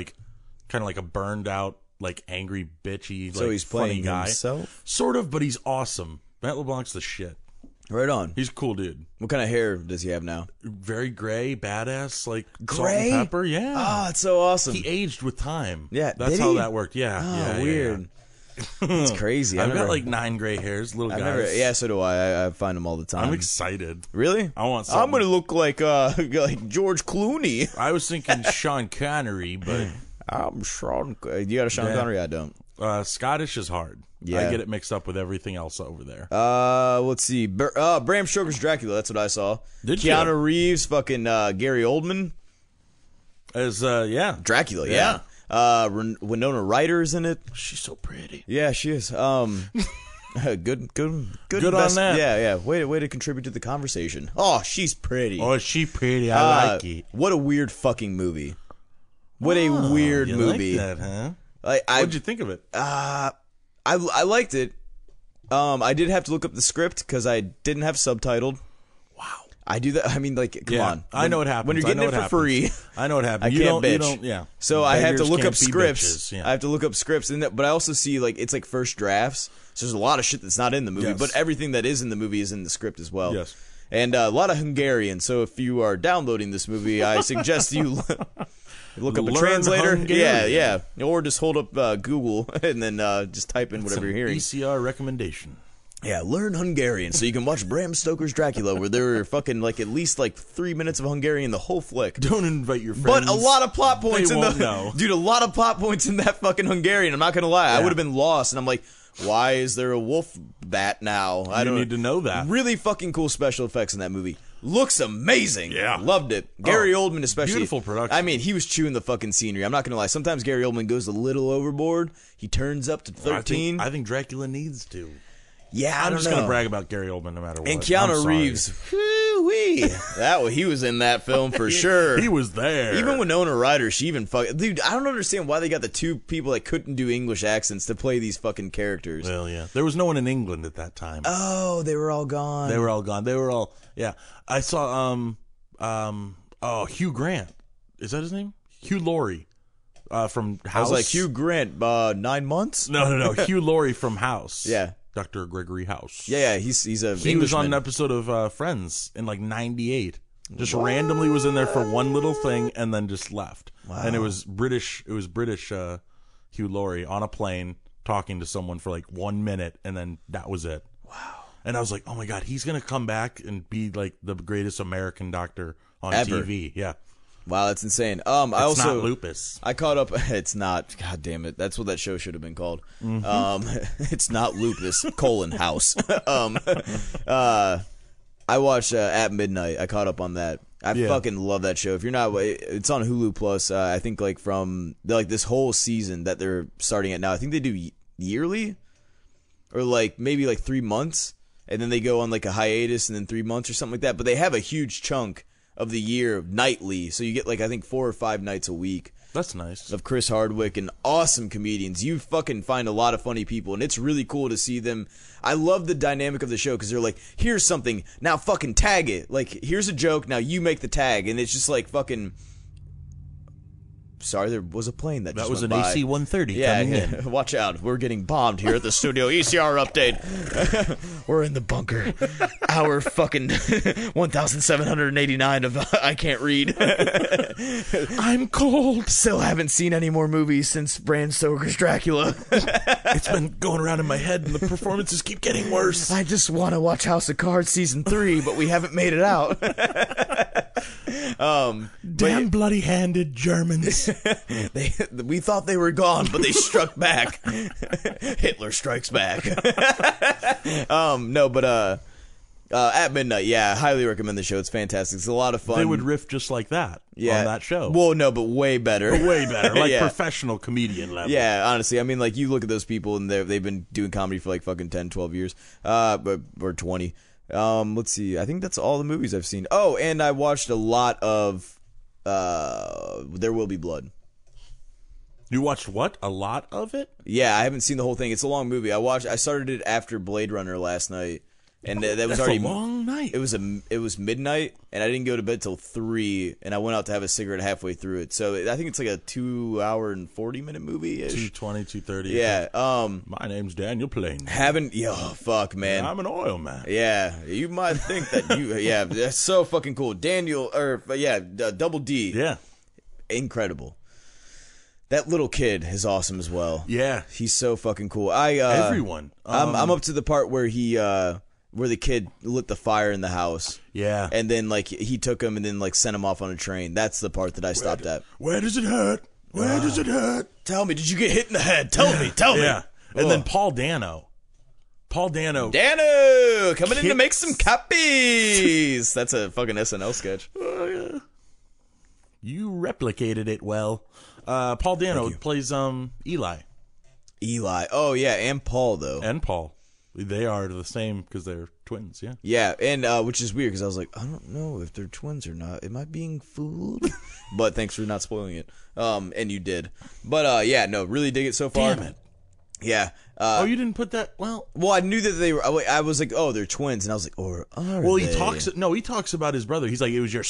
a burned out, like angry, bitchy, So like he's funny playing guy. himself? Sort of, but he's awesome. Matt LeBlanc's the shit. Right on. He's a cool dude. What kind of hair does he have now? Very gray, badass, like salt Gray? and pepper. Yeah. Oh, it's so awesome. He aged with time. Yeah, that's did how he? that worked. Yeah, Oh, yeah, weird. It's crazy. I've got like 9 gray hairs, little guys. Yeah, so do I. I find them all the time. I'm excited. Really? I want I'm something. gonna look like like George Clooney. I was thinking Sean Connery, but I'm Sean. You got a Sean Yeah. Connery? I don't. Scottish is hard. Yeah. I get it mixed up with everything else over there. Let's see. Bram Stoker's Dracula. That's what I saw. Did Keanu you? Reeves, fucking Gary Oldman. As yeah, Dracula. Yeah. Winona Ryder's in it. she's so pretty. Yeah, she is. Good on invest- that. Yeah. Way to contribute to the conversation. Oh, she's pretty. Oh, is she pretty? I like it. What a weird fucking movie. What a weird You movie. like that, huh? I What'd you think of it? I liked it. I did have to look up the script because I didn't have subtitled. Wow. I do that. I mean, like, come Yeah, on. I know what happens. When you're I getting know it for what free. happens. I know what happens. I You can't don't, you bitch. don't, yeah. So I have to Beggars look up can't be scripts. bitches, yeah. I have to look up scripts, but I also see like it's like first drafts. So there's a lot of shit that's not in the movie, Yes. but everything that is in the movie is in the script as well. Yes. and a lot of Hungarian. So if you are downloading this movie, I suggest you look up a Learn translator. Hungarian. Yeah, or just hold up Google and then just type in whatever you're hearing. ECR recommendation. Yeah, learn Hungarian so you can watch Bram Stoker's Dracula, where there were fucking like at least like 3 minutes of Hungarian the whole flick. Don't invite your friends. But a lot of plot points They in won't know. dude. A lot of plot points in that fucking Hungarian. I'm not gonna lie, I would have been lost, and I'm like, why is there a wolf bat now? I don't need to know that. Really fucking cool special effects in that movie. Looks amazing. Yeah. Loved it. Gary Oldman especially. Beautiful production. I mean, he was chewing the fucking scenery. I'm not gonna lie. Sometimes Gary Oldman goes a little overboard. He turns up to 13. I think Dracula needs to. Yeah, I'm don't just know. gonna brag about Gary Oldman no matter what. And I'm Keanu sorry. Reeves, whoo-wee. He was in that film for sure. He was there. Even Winona Ryder, she even dude. I don't understand why they got the two people that couldn't do English accents to play these fucking characters. Well, yeah, there was no one in England at that time. Oh, they were all gone. They were all gone. They were all I saw Hugh Grant. Is that his name? Hugh Laurie. From House. I was like Hugh Grant, 9 months. No. Hugh Laurie from House. Yeah. Dr. Gregory House. Yeah. He's a. He was on an episode of Friends in like '98. Just randomly was in there for one little thing and then just left. Wow. And it was British. It was British Hugh Laurie on a plane talking to someone for like 1 minute, and then that was it. Wow. And I was like, oh my god, he's gonna come back and be like the greatest American doctor on Ever. TV. Yeah. Wow, that's insane. It's I also not lupus. I caught up. It's not. God damn it. That's what that show should have been called. It's not lupus. House. I watched At Midnight. I caught up on that. I fucking love that show. If you're not, it's on Hulu Plus. I think like from like this whole season that they're starting it now. I think they do yearly, or like maybe like 3 months, and then they go on like a hiatus and then 3 months or something like that. But they have a huge chunk of the year nightly, so you get like I think 4 or 5 nights a week. That's nice. Of Chris Hardwick and awesome comedians. You fucking find a lot of funny people, and it's really cool to see them. I love the dynamic of the show because they're like, here's something, now fucking tag it. Like, here's a joke, now you make the tag, and it's just like fucking. Sorry, there was a plane that just was went an by. AC-130 coming in. Watch out. We're getting bombed here at the studio. ECR update. We're in the bunker. Hour fucking 1,789 of I can't read. I'm cold. Still haven't seen any more movies since Bram Stoker's Dracula. It's been going around in my head, and the performances keep getting worse. I just want to watch House of Cards season 3, but we haven't made it out. Damn bloody-handed Germans. We thought they were gone, but they struck back. Hitler strikes back. At Midnight, yeah, I highly recommend the show. It's fantastic. It's a lot of fun. They would riff just like that on that show. Well, no, but way better. Way better. Like Yeah. professional comedian level. Yeah, honestly, I mean, like, you look at those people, and they've been doing comedy for like fucking 10, 12 years, or 20. Let's see. I think that's all the movies I've seen. Oh, and I watched a lot of There Will Be Blood. You watched what? A lot of it? Yeah, I haven't seen the whole thing. It's a long movie. I started it after Blade Runner last night, and that was That's already a long night. It was midnight, and I didn't go to bed till 3, and I went out to have a cigarette halfway through it. So I think it's like a 2 hour and 40-minute movie. 220, 230. Yeah. My name's Daniel Plain. Fuck, man. I'm an oil man. Yeah, you might think that yeah, that's so fucking cool. Daniel, Double D. Yeah. Incredible. That little kid is awesome as well. Yeah. He's so fucking cool. Everyone. I'm up to the part where where the kid lit the fire in the house. Yeah. And then like he took him and then like sent him off on a train. That's the part that I stopped at. Where does it hurt? Where does it hurt? Tell me, did you get hit in the head? Tell me. Yeah. And then Paul Dano. Dano coming in to make some copies. That's a fucking SNL sketch. You replicated it well. Paul Dano plays Eli. Oh yeah, and Paul though. And Paul. They are the same because they're twins, yeah. Yeah, and which is weird because I was like, I don't know if they're twins or not. Am I being fooled? But thanks for not spoiling it. And you did. But yeah, no, really dig it so far. Damn it. Yeah. You didn't put that. Well, I knew that they were. I was like, oh, they're twins, and I was like, or are well, they? he talks about his brother. He's like, it was your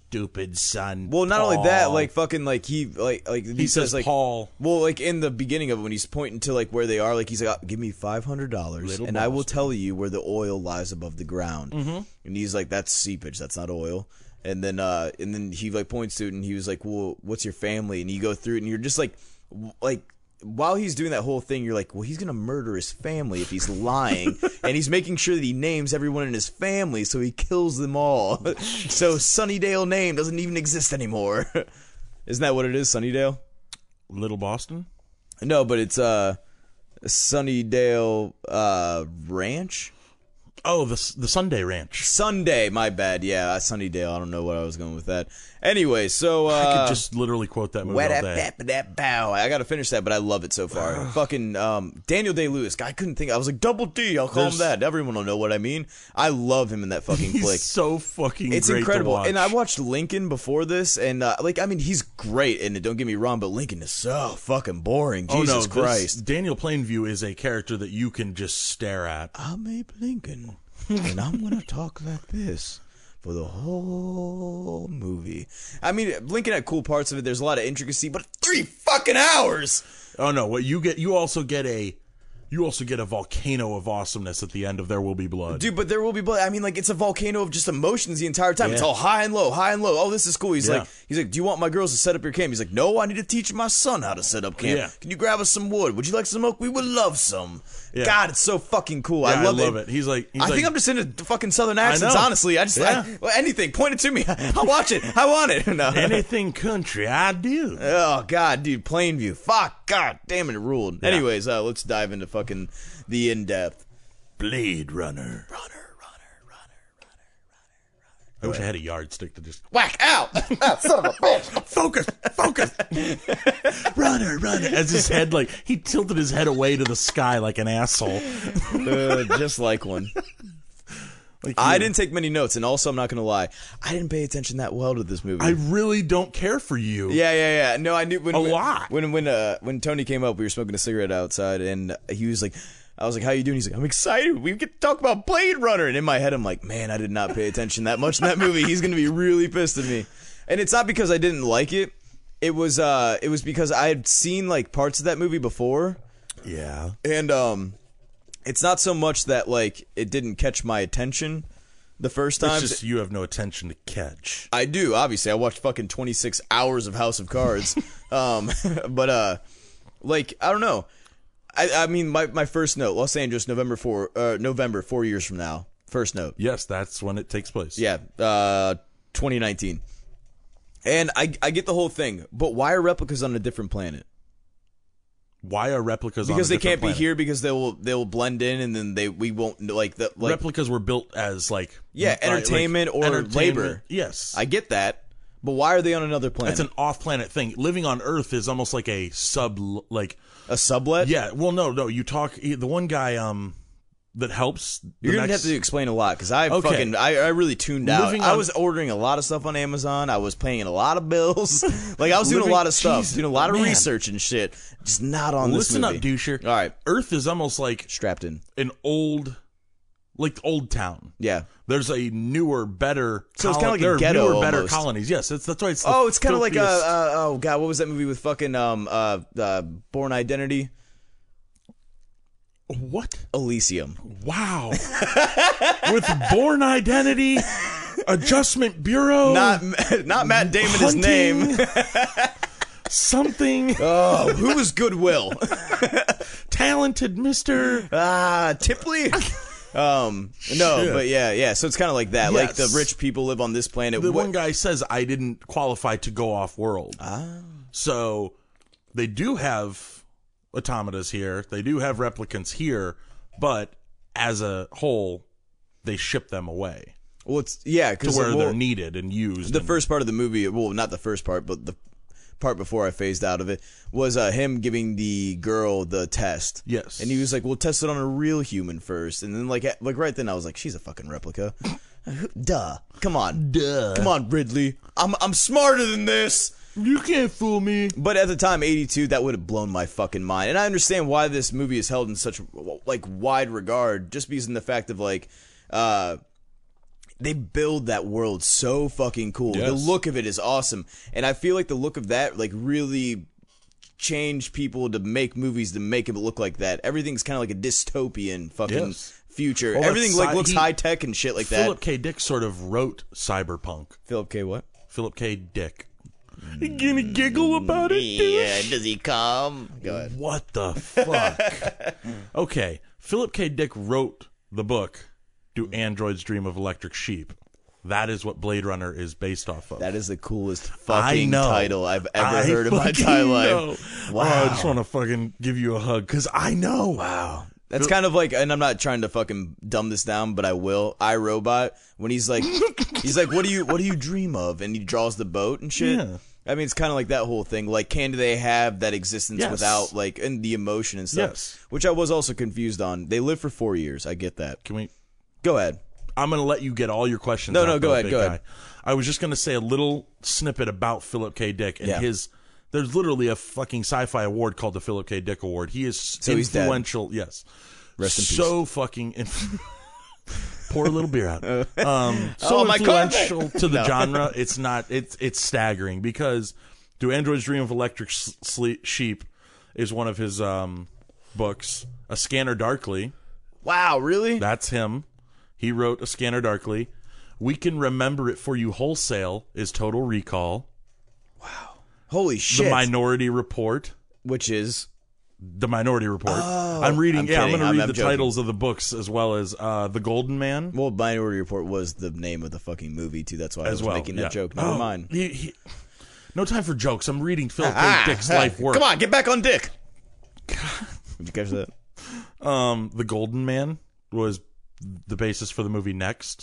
stupid son. Well, not only that, Paul." like fucking like he says like Paul. Well, like in the beginning of it when he's pointing to like where they are, like he's like, "Give me $500 Little and I will Boston. tell you where the oil lies above the ground." Mm-hmm. And he's like, "That's seepage. That's not oil." And then he like points to it and he was like, "Well, what's your family?" And you go through it and you're just like while he's doing that whole thing, you're like, well, he's going to murder his family if he's lying. And he's making sure that he names everyone in his family, so he kills them all. So Sunnydale name doesn't even exist anymore. Isn't that what it is, Sunnydale? Little Boston? No, but it's Sunnydale Ranch? Oh, the Sunday Ranch. Sunday, my bad. Yeah, Sunnydale. I don't know what I was going with that. Anyway, so I could just literally quote that movie all day. bow. I got to finish that, but I love it so far. Fucking Daniel Day-Lewis. I couldn't think. I was like, Double D. I'll call him that. Everyone will know what I mean. I love him in that fucking flick. He's so fucking It's great incredible. to watch. And I watched Lincoln before this, and he's great in it. Don't get me wrong, but Lincoln is so fucking boring. Jesus Christ. Daniel Plainview is a character that you can just stare at. I'm Abe Lincoln, and I'm gonna talk like this for the whole movie. I mean, Lincoln had cool parts of it. There's a lot of intricacy, but 3 fucking hours. Oh no, what you get? You also get a volcano of awesomeness at the end of There Will Be Blood. Dude, but There Will Be Blood. I mean, like, it's a volcano of just emotions the entire time. Yeah. It's all high and low, high and low. Oh, this is cool. He's Yeah. like, do you want my girls to set up your camp? He's like, no, I need to teach my son how to set up camp. Yeah. Can you grab us some wood? Would you like some smoke? We would love some. Yeah. God, it's so fucking cool. Yeah, I love it. He's like, I think I'm just into fucking Southern accents, know. honestly. Anything. Point it to me. I'll watch it. I want it. No. anything country, I do. Oh, God, dude. Plainview. Fuck. God damn it, ruled. Yeah. Anyways, let's dive into fucking the in-depth. Blade Runner. Runner. I wish I had a yardstick to just Whack out. Son of a bitch. focus. runner. As his head, like, he tilted his head away to the sky like an asshole. Just like one. Like I didn't take many notes, and also, I'm not going to lie, I didn't pay attention that well to this movie. I really don't care for you. Yeah. No, I knew when A lot. When Tony came up, we were smoking a cigarette outside, and he was like, I was like, how you doing? He's like, I'm excited. We get to talk about Blade Runner. And in my head, I'm like, man, I did not pay attention that much in that movie. He's going to be really pissed at me. And it's not because I didn't like it. It was because I had seen like parts of that movie before. Yeah. And it's not so much that like it didn't catch my attention the first time. It's just you have no attention to catch. I do, obviously. I watched fucking 26 hours of House of Cards. But like, I don't know. I mean, my first note, Los Angeles, November 4 years from now. First note. Yes, that's when it takes place. Yeah, 2019. And I get the whole thing, but why are replicas on a different planet? Why are replicas on a Because they different can't planet? be here because they'll blend in and then we won't like the like replicas were built as like entertainment or entertainment. labor. Yes, I get that, but why are they on another planet? that's an off-planet thing. Living on Earth is almost like a a sublet. Yeah, well, no. You talk the one guy that helps. You're gonna have to explain a lot because I really tuned out. I was ordering a lot of stuff on Amazon. I was paying a lot of bills. Like I was doing a lot of stuff, doing a lot of research and shit. Just not on this movie. Listen up, doucher. All right, Earth is almost like strapped in. an old town. Yeah. There's a newer, better. So it's kind of like a ghetto. Newer, better almost. colonies. Yes, that's why it's. It's kind of like oh god, what was that movie with fucking Born Identity? What? Elysium. Wow. With Born Identity, Adjustment Bureau. Not Matt Damon. His name. Something. Oh, who was Goodwill? Talented Mr. Tipley. No, Shit. but yeah. So it's kind of like that. Like Yes. the rich people live on this planet. The one guy says I didn't qualify to go off world. So they do have automatas here. They do have replicants here, but as a whole, they ship them away Well, it's to because where they're needed and used. the first part of the movie. Well, not the first part, but the part before I phased out of it was him giving the girl the test. Yes. And he was like, "We'll test it on a real human first." And then like right then I was like, "She's a fucking replica." Duh. Come on. Come on, Ridley. I'm smarter than this. You can't fool me. But at the time, 82, that would have blown my fucking mind. And I understand why this movie is held in such like wide regard, just because in the fact of like, they build that world so fucking cool. Yes. The look of it is awesome, and I feel like the look of that like really changed people to make movies to make it look like that. Everything's kind of like a dystopian fucking future. Well, Everything like looks he- high tech and shit like that. Philip K. Dick sort of wrote Cyberpunk. Philip K. What? Philip K. Dick. You gonna giggle about it, dude? Yeah, does he come? Go ahead. What the fuck? Okay, Philip K. Dick wrote the book, Do Androids Dream of Electric Sheep? That is what Blade Runner is based off of. That is the coolest I fucking know. title I've ever I heard in my fucking entire know. life. Wow. I just want to fucking give you a hug because I know. Wow. That's kind of like, and I'm not trying to fucking dumb this down, but I will. iRobot, when he's like, what do you dream of? And he draws the boat and shit. Yeah. I mean, it's kind of like that whole thing. Like, can they have that existence Yes. without like, and the emotion and stuff? Yes. Which I was also confused on. They lived for 4 years. I get that. Can we? Go ahead. I'm going to let you get all your questions. No, out, no, go though, ahead, big go guy. ahead. I was just going to say a little snippet about Philip K. Dick and Yeah. his. There's literally a fucking sci-fi award called the Philip K. Dick Award. He is he's dead. influential. Yes. Rest in peace. So fucking. Pour a little beer out. So Oh, my influential carpet! to the genre. It's not. It's staggering because Do Androids Dream of Electric Sheep is one of his books. A Scanner Darkly. Wow, really? That's him. He wrote A Scanner Darkly. We Can Remember It For You Wholesale is Total Recall. Holy shit. The Minority Report. Which is The Minority Report. I'm reading. I'm I'm kidding. going to read I'm the joking. titles of the books as well as The Golden Man. well, Minority Report was the name of the fucking movie too. That's why I As was well, making yeah. that joke. Never mind. No time for jokes. I'm reading Philip K. Dick's life work. Come on, get back on Dick. Did you catch that? The Golden Man was the basis for the movie Next,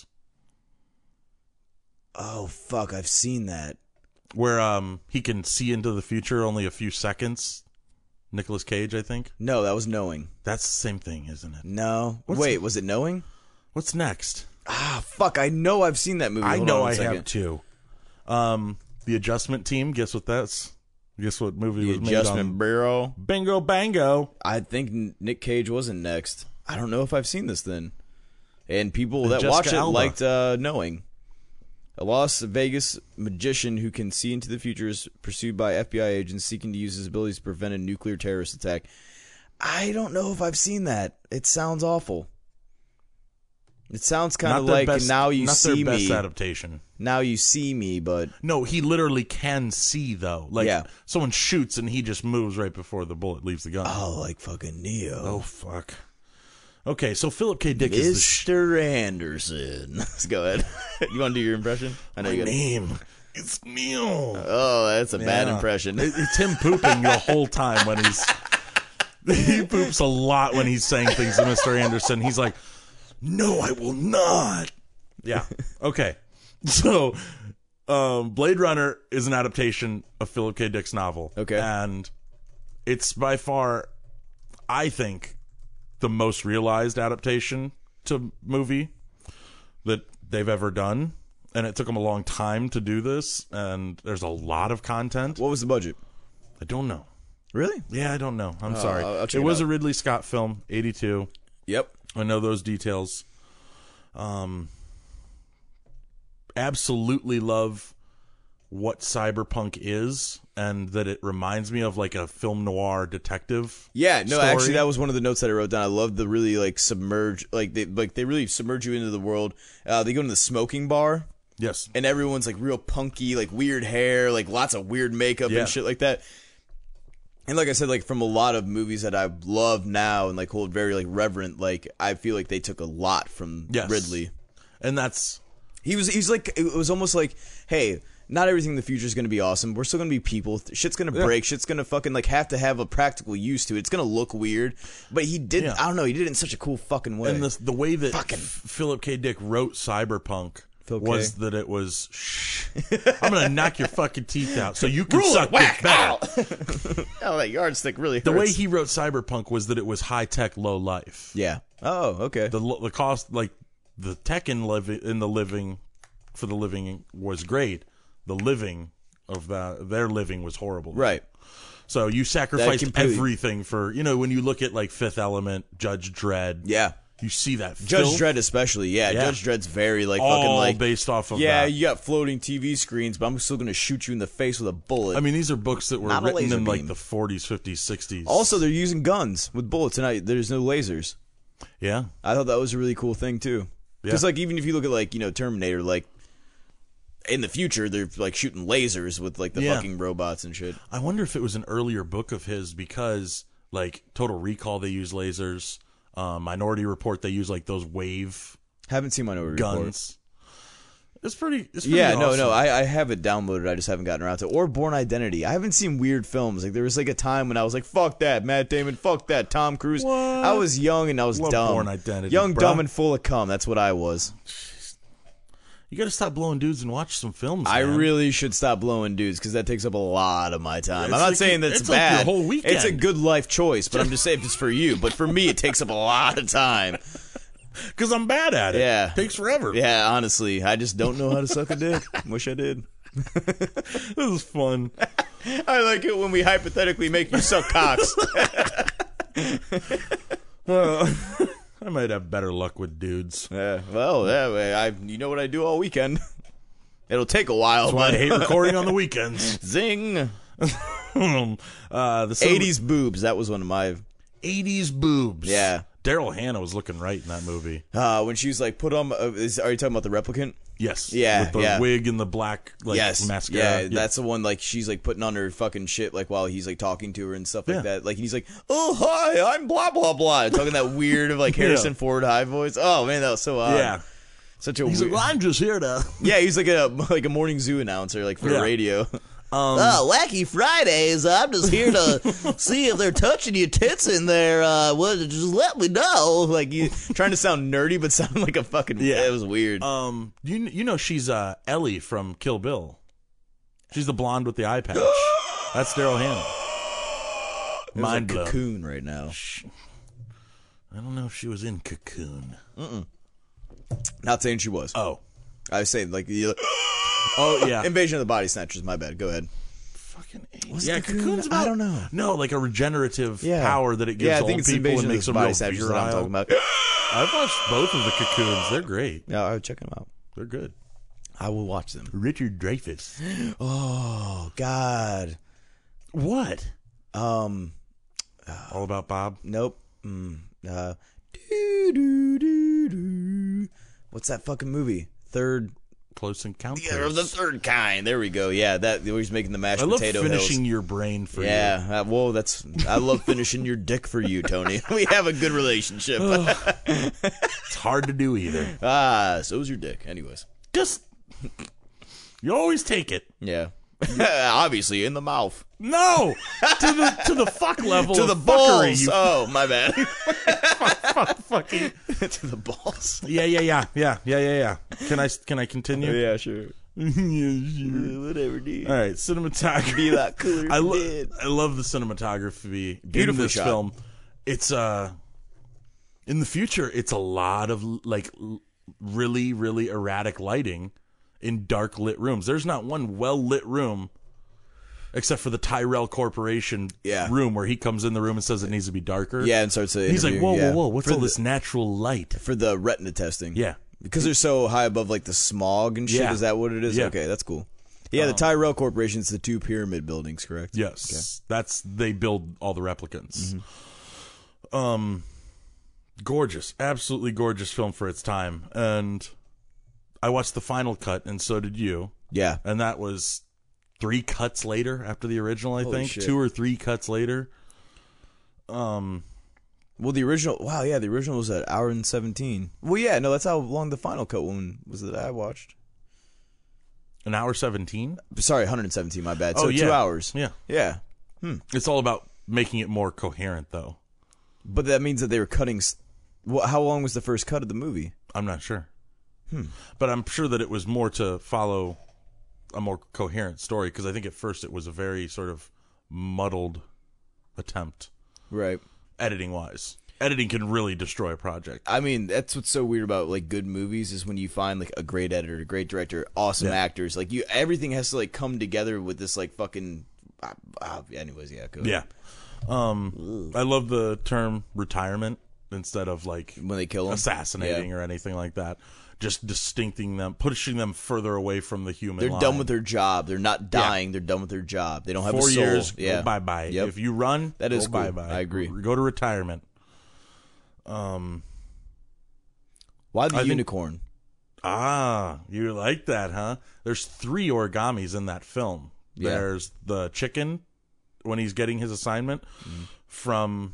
Oh fuck, I've seen that. where he can see into the future only a few seconds. Nicolas Cage, I think. No, that was Knowing. That's the same thing, isn't it? No. Wait, was it Knowing? What's next? Ah, fuck, I know I've seen that movie. I Hold know on one I second. have too. The Adjustment Team. Guess what that's? Guess what movie The was made Adjustment on? Bureau. Bingo Bango. I think Nick Cage wasn't next. I don't know if I've seen this then. And people And that Jessica watch it Alba. liked Knowing. A Las Vegas magician who can see into the future is pursued by FBI agents seeking to use his abilities to prevent a nuclear terrorist attack. I don't know if I've seen that. It sounds awful. It sounds kind of Not their like best- Now You not See their best Me. adaptation. Now You See Me, but No, he literally can see though. Like Yeah. someone shoots and he just moves right before the bullet leaves the gun. oh, like fucking Neo. Oh fuck. Okay, so Philip K. Dick is Mr. Anderson. Let's go ahead. You want to do your impression? I know the you got. name. It's Neil. Oh, that's a bad Yeah. impression. It's him pooping the whole time when he poops a lot when he's saying things to Mr. Anderson. He's like, "No, I will not." Yeah. Okay. So, Blade Runner is an adaptation of Philip K. Dick's novel. Okay. And it's by far, I think, the most realized adaptation to movie that they've ever done. And it took them a long time to do this. And there's a lot of content. What was the budget? I don't know. Really? Yeah, I don't know. I'm sorry. I'll check It it was out. a Ridley Scott film, 82. Yep. I know those details. Absolutely love what cyberpunk is, and that it reminds me of like a film noir detective. Yeah, no, story. actually, that was one of the notes that I wrote down. I love the really like submerge, like they really submerge you into the world. They go into the smoking bar, Yes. and everyone's like real punky, like weird hair, like lots of weird makeup Yeah. and shit like that. And like I said, like from a lot of movies that I love now and like hold very like reverent, like I feel like they took a lot from Yes. Ridley. And that's He's like, it was almost like, hey, not everything in the future is going to be awesome. We're still going to be people. Shit's going to break. Shit's going to fucking like have to have a practical use to it. It's going to look weird, but he did. Yeah. I don't know. He did it in such a cool fucking way. and the way that Fucking- Philip K. Dick wrote cyberpunk Phil was K. that it was I'm gonna knock your fucking teeth out so you can Ruler, suck whack, dick better. Oh, that yardstick really hurts. The way he wrote cyberpunk was that it was high tech, low life. yeah. Oh, okay. The cost, like the tech in the living for the living was great. The living of their living was horrible. Right. So you sacrificed completely- everything for, when you look at like Fifth Element, Judge Dredd. Yeah. You see that Judge filth? Dredd especially, yeah. Judge Dredd's very like all fucking like based off of yeah, that. you got floating TV screens, but I'm still gonna shoot you in the face with a bullet. I mean, these are books that were Not a written laser in like beam. the 40s, 50s, 60s. Also, they're using guns with bullets, and there's no lasers. yeah. I thought that was a really cool thing too. Because Yeah. like even if you look at like Terminator, like in the future they're like shooting lasers with like the fucking robots and shit. I wonder if it was an earlier book of his because like Total Recall they use lasers, Minority Report they use like those wave Haven't seen Minority Report. guns. It's pretty Yeah, awesome. no, I have it downloaded. I just haven't gotten around to it. Or Born Identity. I haven't seen weird films. Like there was like a time when I was like, "Fuck that, Matt Damon. Fuck that, Tom Cruise." What? I was young and I was Love dumb. Born Identity, young, bruh. dumb, and full of cum. That's what I was. You got to stop blowing dudes and watch some films. I man. really should stop blowing dudes because that takes up a lot of my time. It's I'm not like saying that's it's like bad. your whole weekend. It's a good life choice, but I'm just saying if it's for you. But for me, it takes up a lot of time. because I'm bad at it. Yeah. Takes forever. Yeah, honestly, I just don't know how to suck a dick. Wish I did. This is fun. I like it when we hypothetically make you suck cocks. I might have better luck with dudes. Yeah, well, yeah, you know what I do all weekend. It'll take a while, That's why I but hate recording on the weekends. zing. The 80s boobs. That was one of my 80s boobs. Yeah. Daryl Hannah was looking right in that movie. when she was like put on. Are you talking about the replicant? Yes. Yeah, With the yeah. wig and the black mascara. Yeah, that's the one. Like she's like putting on her fucking shit, like while he's like talking to her and stuff like Yeah. that. Like he's like, "Oh hi, I'm blah blah blah," talking that weird like Harrison Ford high voice. Oh man, that was so odd. Yeah. Such a He's weird. like, well, I'm just here to. Yeah, he's like a morning zoo announcer, like for Yeah. radio. Wacky Fridays. I'm just here to see if they're touching your tits in there. Just let me know. Like you trying to sound nerdy, but sound like a fucking. Yeah. It was weird. You know she's Ellie from Kill Bill. She's the blonde with the eye patch. That's Daryl Hannah. There's a Mind blown. cocoon right now. I don't know if she was in Cocoon. Not saying she was. Oh. I was saying like Oh yeah. Invasion of the Body Snatchers. My bad. Go ahead. Fucking What's yeah, Cocoon? Cocoon's about. I don't know. No, like a regenerative Yeah. power that it gives Yeah, I old think it's people Invasion and of makes the them Body real Snatchers that I'm talking virile. about. I've watched both of the Cocoons. They're great. Yeah, I would check them out. They're good. I will watch them. Richard Dreyfuss. Oh God. What? All About Bob. Nope. Doo-doo-doo-doo. What's that fucking movie? Third. Close Encounters. Yeah, the third kind. There we go. Yeah, that he's making the mashed I love potato finishing hills. your brain for you. Yeah, well, I love finishing your dick for you, Tony. We have a good relationship. It's hard to do either. So's your dick. Anyways, Just you always take it. yeah, obviously in the mouth, No, to the fuck level to of the fuckery, balls. you Oh, my bad. fucking. To the balls. Yeah. Can I continue? Yeah, sure. Whatever, dude. All right, cinematography. Be a lot cooler. If I you did. love the cinematography in Beautifully this shot. film. It's in the future, it's a lot of like really, really erratic lighting in dark lit rooms. There's not one well lit room except for the Tyrell Corporation room where he comes in the room and says it needs to be darker. Yeah, and starts to He's like, interview, whoa, what's For all the- this natural light? for the retina testing? Yeah. Because they're so high above like the smog and shit. Yeah. Is that what it is? Yeah. Okay, that's cool. Yeah, the Tyrell Corporation's the 2 pyramid buildings, correct? Yes, they build all the replicants. Mm-hmm. Gorgeous, absolutely gorgeous film for its time, and I watched the final cut, and so did you. Yeah. And that was 3 cuts later after the original. I Holy think shit. 2 or 3 cuts later. Well, the original. Wow, yeah, the original was an hour and 17. Well, yeah, no, that's how long the final cut one was that I watched. An hour 17. Sorry, 117. My bad. So Oh, yeah. 2 hours. Yeah, Yeah, it's all about making it more coherent, though. but that means that they were cutting. How long was the first cut of the movie? I'm not sure, but I'm sure that it was more to follow a more coherent story because I think at first it was a very sort of muddled attempt, Right. editing wise. Editing can really destroy a project. I mean, that's what's so weird about like good movies is when you find like a great editor, a great director, awesome actors. Like everything has to like come together with this like fucking. Anyways, yeah. Go ahead. Yeah, I love the term retirement instead of like when they kill him, assassinating or anything like that. Just distincting them, pushing them further away from the human They're line. done with their job. They're not dying. They're done with their job. They don't have 4 a soul. years, Yeah. go bye-bye. Yep. If you run, That is go cool. bye-bye. I agree. Go to retirement. Why the I think- unicorn? You like that, huh? There's 3 origamis in that film. Yeah. There's the chicken when he's getting his assignment from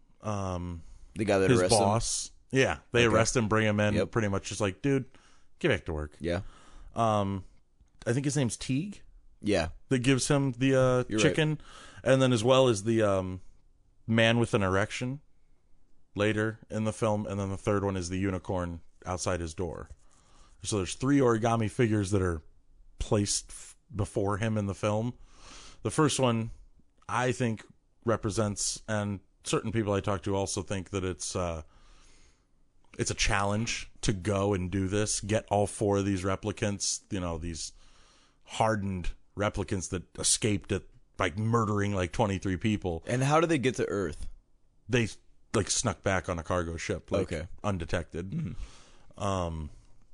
The guy that his arrested him? boss. Yeah, they arrest him, bring him in, Yep. pretty much just like, dude, get back to work. Yeah. I think his name's Teague Yeah. that gives him the You're chicken, and then as well as the man with an erection later in the film, and then the third one is the unicorn outside his door. So there's 3 origami figures that are placed before him in the film. The first one, I think, represents, and certain people I talk to also think that it's a challenge to go and do this, get all 4 of these replicants, these hardened replicants that escaped it by murdering like 23 people. And how do they get to Earth? They like snuck back on a cargo ship, like undetected. Mm-hmm.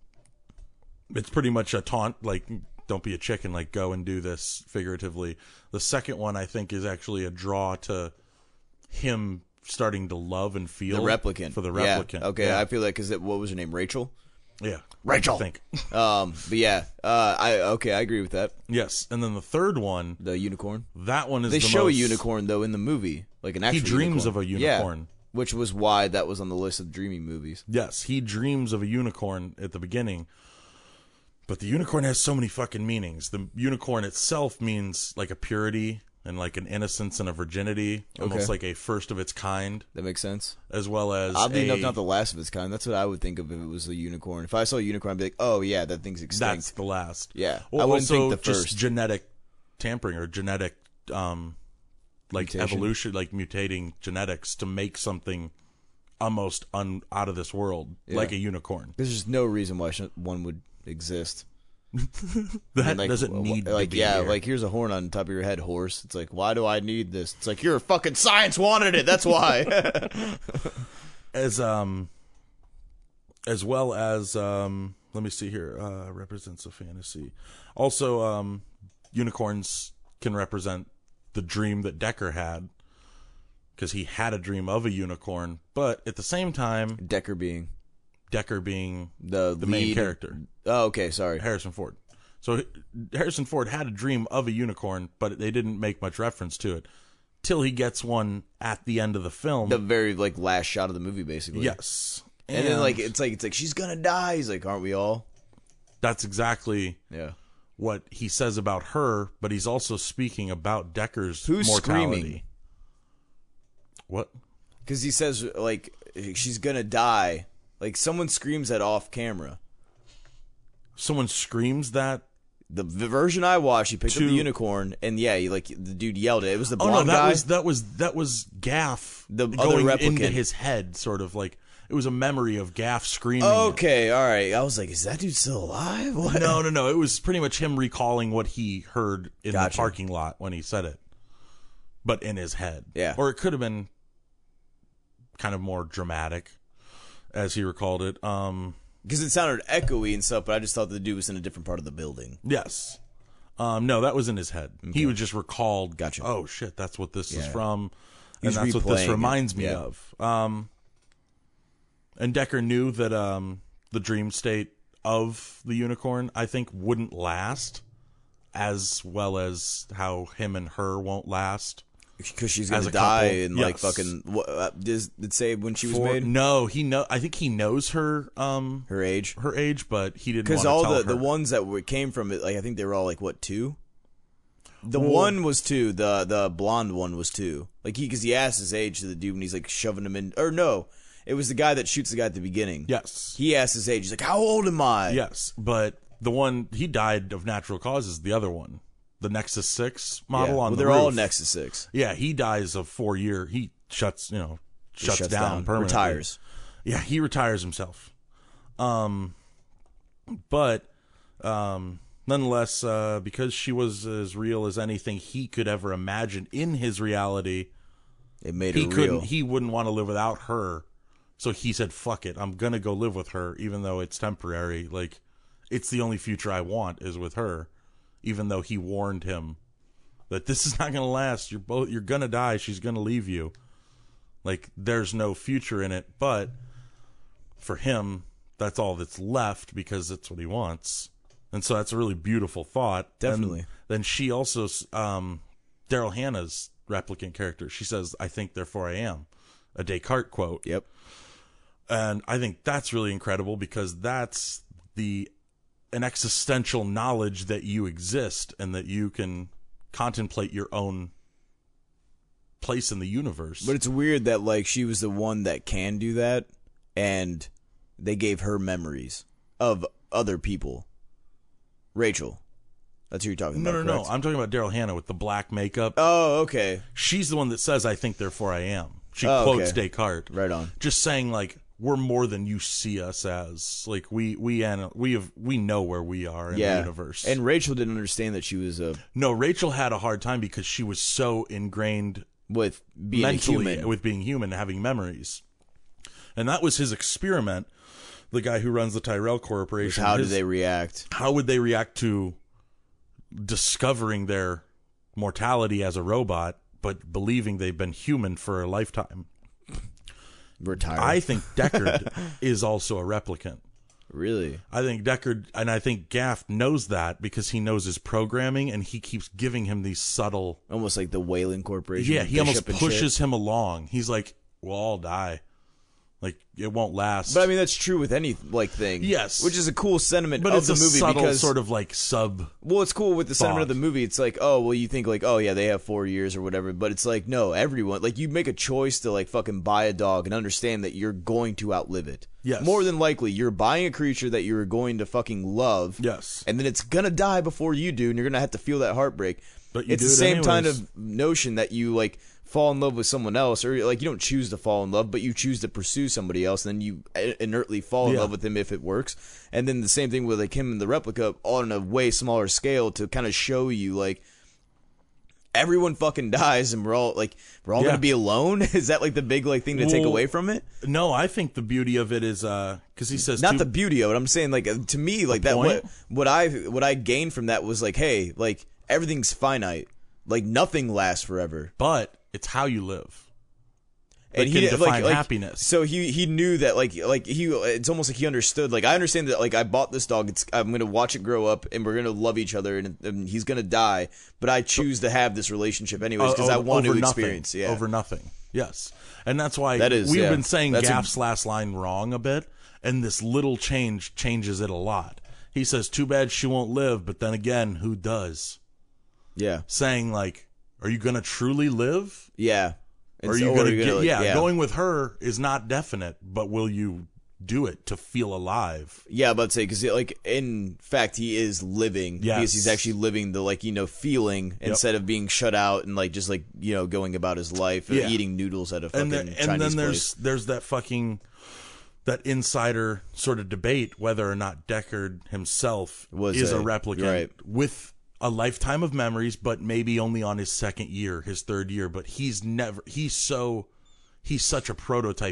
It's pretty much a taunt, like, don't be a chicken, like, go and do this figuratively. The second one, I think, is actually a draw to him starting to love and feel The replicant. for the replicant. Yeah. Okay, Yeah. I feel like, what was her name? Rachel? Yeah. Rachel. I think. But yeah, I agree with that. Yes. And then the third one, The unicorn. that one is They the show most, a unicorn though in the movie, like an actual. He dreams unicorn. of a unicorn. Yeah, which was why that was on the list of dreaming movies. Yes, he dreams of a unicorn at the beginning. But the unicorn has so many fucking meanings. The unicorn itself means like a purity and like an innocence and a virginity, almost like a first of its kind, That makes sense. as well as Oddly enough, not the last of its kind. That's what I would think of if it was a unicorn. If I saw a unicorn, I'd be like, "Oh yeah, that thing's extinct." that's the last. Yeah, Well, I wouldn't also think the just first. genetic tampering or genetic, like Mutation? evolution, like mutating genetics to make something almost out of this world, like a unicorn. There's just no reason why one would exist. That Like, doesn't need to like be yeah, here. like here's a horn on top of your head, horse. It's like, why do I need this? It's like your fucking science wanted it. That's why. as well as let me see here, represents a fantasy. Also, unicorns can represent the dream that Decker had, because he had a dream of a unicorn, but at the same time, Decker being the main lead character, Oh, okay, sorry. Harrison Ford. So Harrison Ford had a dream of a unicorn, but they didn't make much reference to it till he gets one at the end of the film. The very like last shot of the movie, basically. Yes. And then like it's like she's gonna die. He's like, aren't we all? That's exactly Yeah. what he says about her, but he's also speaking about Decker's Who's mortality. screaming? What? Because he says like she's gonna die. Like someone screams that off camera. Someone screams that? The version I watched, he picked up To- the unicorn, and yeah, the dude yelled it. It was the Oh no, blonde guy. that was Gaff The other going replicant. into his head, sort of like it was a memory of Gaff screaming. it. Okay, all right. I was like, is that dude still alive? What? No. It was pretty much him recalling what he heard in Gotcha. the parking lot when he said it, but in his head. Yeah. Or it could have been kind of more dramatic, as he recalled it. Because it sounded echoey and stuff, but I just thought the dude was in a different part of the building. Yes. No, that was in his head. He was just recalled. Gotcha. Oh shit, that's what this is Yeah. from, He's and that's what this replaying it. reminds me Yeah. of. And Decker knew that the dream state of the unicorn, I think, wouldn't last, as well as how him and her won't last. Because she's As gonna a die couple, and like yes. fucking. Did it say when she was For- made? No, I think he knows her Her age. her age, but he didn't. Because want all to tell the her. ones that came from it, like I think they were all like what 2. The one was 2. The blonde one was 2. Like because he asked his age to the dude when he's like shoving him in. Or no, it was the guy that shoots the guy at the beginning. Yes. He asked his age. He's like, how old am I? Yes, but the one he died of natural causes. The other one, the Nexus 6 model Yeah. on Well, the they're roof. all Nexus 6. Yeah, he dies of 4 year. He shuts down permanently. Retires. Yeah, he retires himself. But nonetheless, because she was as real as anything he could ever imagine in his reality, It made he her real. wouldn't want to live without her So he said, fuck it, I'm going to go live with her, even though it's temporary. Like, it's the only future I want is with her, even though he warned him that this is not going to last. You're going to die. She's going to leave you. Like, there's no future in it. But for him, that's all that's left because that's what he wants. And so that's a really beautiful thought. Definitely. And then she also, Daryl Hannah's replicant character, she says, I think, therefore I am. A Descartes quote. Yep. And I think that's really incredible because that's an existential knowledge that you exist and that you can contemplate your own place in the universe. But it's weird that, like, she was the one that can do that, and they gave her memories of other people. Rachel. That's who you're talking about, No. correct? I'm talking about Daryl Hannah with the black makeup. Oh, okay. She's the one that says, I think, therefore I am. She Oh, quotes okay. Descartes. Right on. Just saying, like, we're more than you see us as. Like, we know where we are in the universe. And Rachel didn't understand that she was No, Rachel had a hard time because she was so ingrained with being mentally a human. with being human and having memories. And that was his experiment, the guy who runs the Tyrell Corporation. How did they react? How would they react to discovering their mortality as a robot, but believing they've been human for a lifetime? Retired. I think Deckard is also a replicant. Really? I think Deckard, and I think Gaff knows that because he knows his programming, and he keeps giving him these subtle... Almost like the Wayland Corporation. Yeah, he almost Bishop and pushes shit. him along. He's like, we'll all die. Like, it won't last. But I mean, that's true with any like thing. Yes. Which is a cool sentiment But of it's the a movie subtle because sort of like sub... well, it's cool with the sentiment of thought. the movie. It's like, oh, well, you think like, oh yeah, they have 4 years or whatever. But it's like, no, everyone, like, you make a choice to like fucking buy a dog and understand that you're going to outlive it. Yes. More than likely, you're buying a creature that you're going to fucking love. Yes. And then it's gonna die before you do, and you're gonna have to feel that heartbreak. But you it's do the it same kind anyways. of notion that you like fall in love with someone else, or like you don't choose to fall in love, but you choose to pursue somebody else, and then you inertly fall in Yeah. love with him if it works. And then the same thing with like him and the replica on a way smaller scale to kind of show you like everyone fucking dies and we're all Yeah. gonna be alone. Is that like the big like thing to take Well, away from it? No, I think the beauty of it is because he says Not the beauty of it. I'm saying like to me like that point? what I gained from that was like, hey, like everything's finite. Like nothing lasts forever. but it's how you live. And That he can define like, happiness. So he knew that like he it's almost like he understood. Like I understand that like I bought this dog. I'm gonna watch it grow up and we're gonna love each other and he's gonna die. But I choose to have this relationship anyways because I want to over experience. nothing. Yeah, Over nothing. Yes. And that's why That is, we've yeah. been saying That's Gaff's last line wrong a bit, and this little change changes it a lot. He says, too bad she won't live, but then again, who does? yeah, Saying, like, are you going to truly live? yeah. Or are you going to get... going with her is not definite, but will you do it to feel alive? Yeah, but say because like in fact he is living Yes. because he's actually living the like feeling instead of being shut out and like just like going about his life Yeah. eating noodles at a fucking And Chinese then place. there's that fucking... that insider sort of debate whether or not Deckard himself is a replicant right. with a lifetime of memories, but maybe only on his second year, his third year. But he's such a prototype.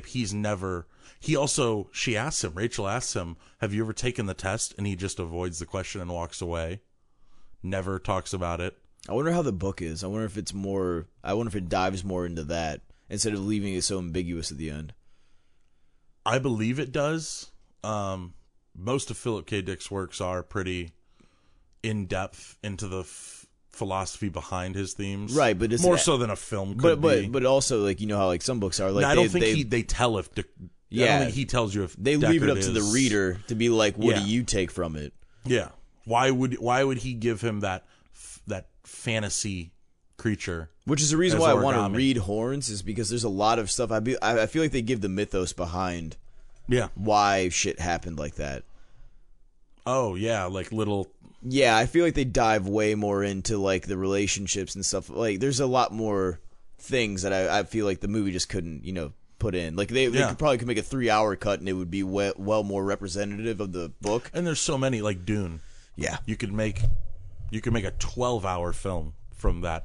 She asks him, Rachel asks him, have you ever taken the test? And he just avoids the question and walks away. Never talks about it. I wonder how the book is. I wonder if it dives more into that instead of leaving it so ambiguous at the end. I believe it does. Most of Philip K. Dick's works are pretty in-depth into the philosophy behind his themes. Right, but it's more so than a film could be. But also like how like some books are like I don't think they tell if I don't think he tells you if they leave it Deckard up to the is- reader to be like, what Yeah. do you take from it? Yeah. Why would he give him that fantasy creature? Which is the reason As why I want origami. to read Horns is because there's a lot of stuff I feel like they give the mythos behind Yeah. why shit happened like that. Oh yeah, like little. Yeah, I feel like they dive way more into like the relationships and stuff. Like there's a lot more things that I feel like the movie just couldn't, put in. Like they Yeah. could make a 3-hour cut and it would be well more representative of the book. And there's so many, like Dune. Yeah. You could make a 12-hour film from that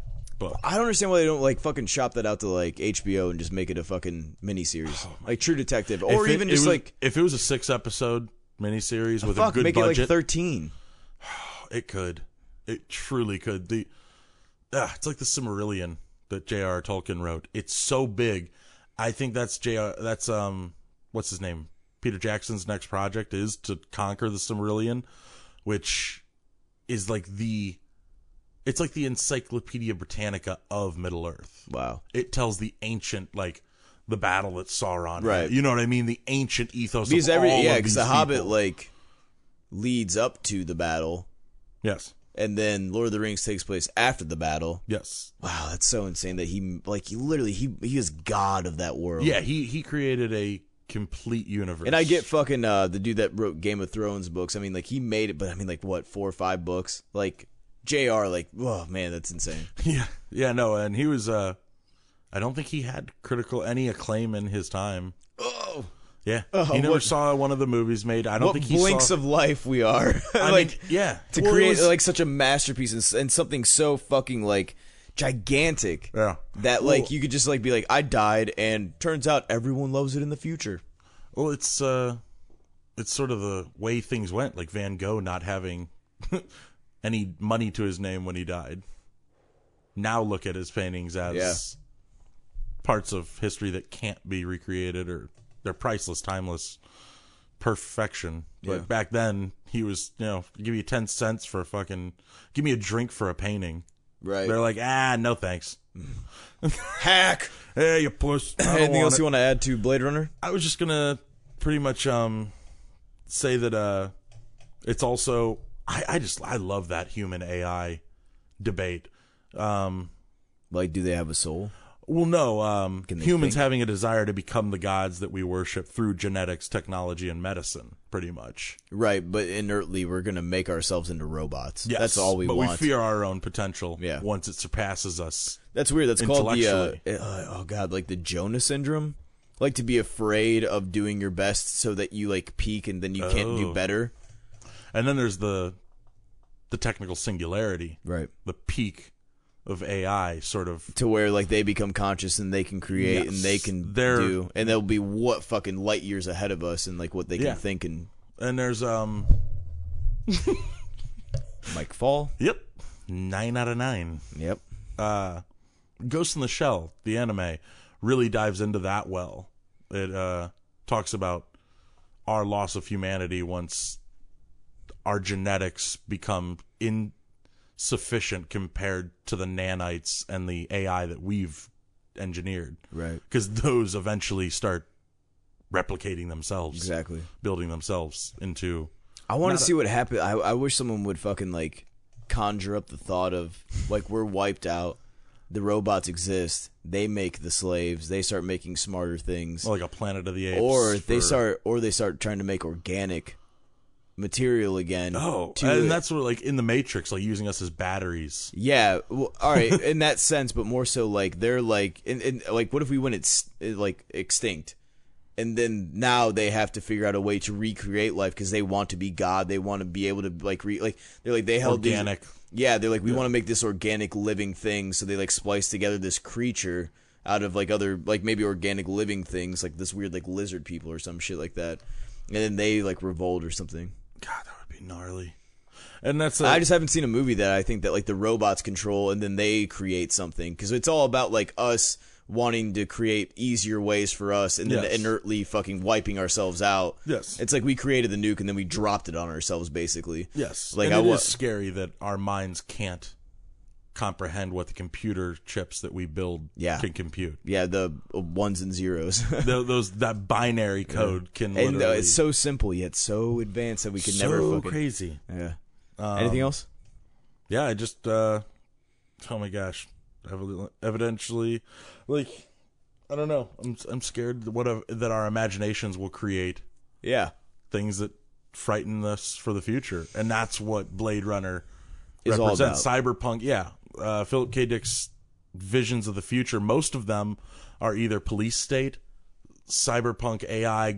book. I don't understand why they don't like fucking shop that out to like HBO and just make it a fucking miniseries, like True Detective, or even just like if it was a 6-episode miniseries with a good make budget, it like 13. it could, it truly could. It's like the Silmarillion that J.R.R. Tolkien wrote. It's so big. I think that's what's his name? Peter Jackson's next project is to conquer the Silmarillion, which is like it's like the Encyclopedia Britannica of Middle Earth. Wow. It tells the ancient, like, the battle that Sauron had. Right. You know what I mean? The ancient ethos Because of all of because these the Hobbit people. like leads up to the battle, Yes. and then Lord of the Rings takes place after the battle. Yes. Wow, that's so insane that he is god of that world. Yeah, he created a complete universe. And I get fucking the dude that wrote Game of Thrones books. I mean, like he made it, but I mean, like what, 4 or 5 books? Like JR, like, oh man, that's insane. Yeah, no, and he was I don't think he had any acclaim in his time. Oh. Yeah. He never saw one of the movies made. I don't think he blinks saw of life we are. I mean, yeah. To create like such a masterpiece and something so fucking like gigantic. Yeah. That like you could just like be like, I died, and turns out everyone loves it in the future. Well, it's sort of the way things went, like Van Gogh not having any money to his name when he died. Now look at his paintings as parts of history that can't be recreated, or they're priceless, timeless perfection. But back then, he was, give you 10 cents for give me a drink for a painting. Right. They're like, no thanks. Hack. Hey, you puss. Anything else you want to add to Blade Runner? I was just gonna pretty much say that it's also I love that human AI debate. Like, do they have a soul? Well, no. Humans think? having a desire to become the gods that we worship through genetics, technology, and medicine, pretty much. Right, but inertly, we're going to make ourselves into robots. Yes, that's all we want. But we fear our own potential Yeah. once it surpasses us. That's weird. That's called the, intellectually. like the Jonah syndrome. Like to be afraid of doing your best so that you like peak and then you can't do better. And then there's the technical singularity. Right. The peak of AI, sort of. To where like they become conscious and they can create and they can do, and they'll be what fucking light years ahead of us and like what they can think and. And there's Mike Fall. Yep, 9 out of 9. Yep. Ghost in the Shell, the anime, really dives into that well. It talks about our loss of humanity once our genetics become insufficient compared to the nanites and the AI that we've engineered. Right. Because those eventually start replicating themselves. Exactly. Building themselves into... I want to see what happens. I wish someone would fucking like conjure up the thought of like we're wiped out. The robots exist. They make the slaves. They start making smarter things. Like a Planet of the Apes. Or they start trying to make organic material again. Oh, and that's what like in the Matrix, like using us as batteries. Yeah, well, all right, in that sense, but more so like they're like, like what if we went like extinct, and then now they have to figure out a way to recreate life because they want to be God. They want to be able to like they held organic. Yeah, they're like, we want to make this organic living thing, so they like splice together this creature out of like other like maybe organic living things, like this weird like lizard people or some shit like that, and then they like revolt or something. God, that would be gnarly. And that's I just haven't seen a movie that I think that like the robots control and then they create something, because it's all about like us wanting to create easier ways for us and then inertly fucking wiping ourselves out. Yes. It's like we created the nuke and then we dropped it on ourselves basically. Yes. Like and it is scary that our minds can't comprehend what the computer chips that we build can compute. Yeah, the ones and zeros. that binary code can literally... And it's so simple yet so advanced that we could never fucking... crazy. Yeah. Anything else? Yeah, I just... oh my gosh. Evidently, like, I don't know. I'm scared that our imaginations will create things that frighten us for the future. And that's what Blade Runner is represents. All about. Cyberpunk, Philip K. Dick's visions of the future, most of them are either police state, cyberpunk AI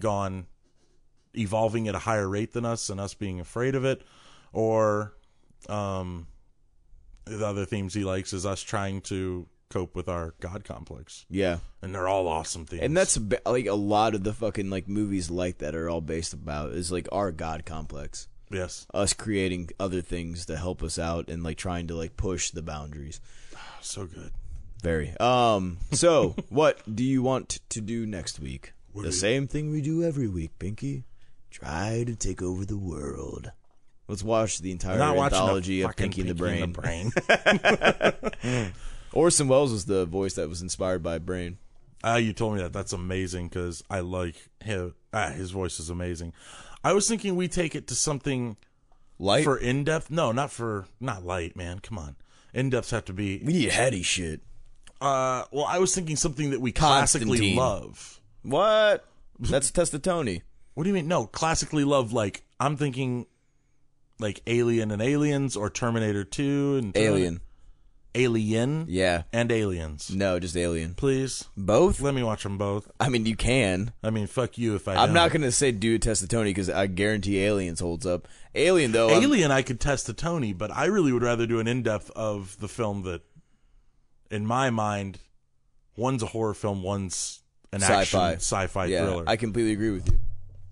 evolving at a higher rate than us and us being afraid of it, or the other themes he likes is us trying to cope with our God complex. Yeah. And they're all awesome themes. And that's like a lot of the fucking like movies like that are all based about is like our God complex. Yes. Us creating other things to help us out and like trying to like push the boundaries. So good. Very. So what do you want to do next week? The same thing we do every week, Pinky. Try to take over the world. Let's watch the entire anthology of Pinky and the Brain. Orson Welles was the voice that was inspired by Brain. You told me that. That's amazing because I like him. His voice is amazing. I was thinking we take it to something Light? for in-depth. No, not light, man. Come on. In-depths have to be. We need heady shit. Well, I was thinking something that we classically Constantine. love. What? That's Testatoni. What do you mean? No, classically love. Like I'm thinking, like Alien and Aliens, or Terminator 2 and Alien. Alien. Yeah. And Aliens. No, just Alien. Please. Both? Let me watch them both. I mean, you can. I mean, fuck you if I I'm don't. not going to say do Testatoni because I guarantee Aliens holds up. Alien, though. Alien, I could test the Tony, but I really would rather do an in-depth of the film that, in my mind, one's a horror film, one's an action sci-fi yeah, thriller. I completely agree with you.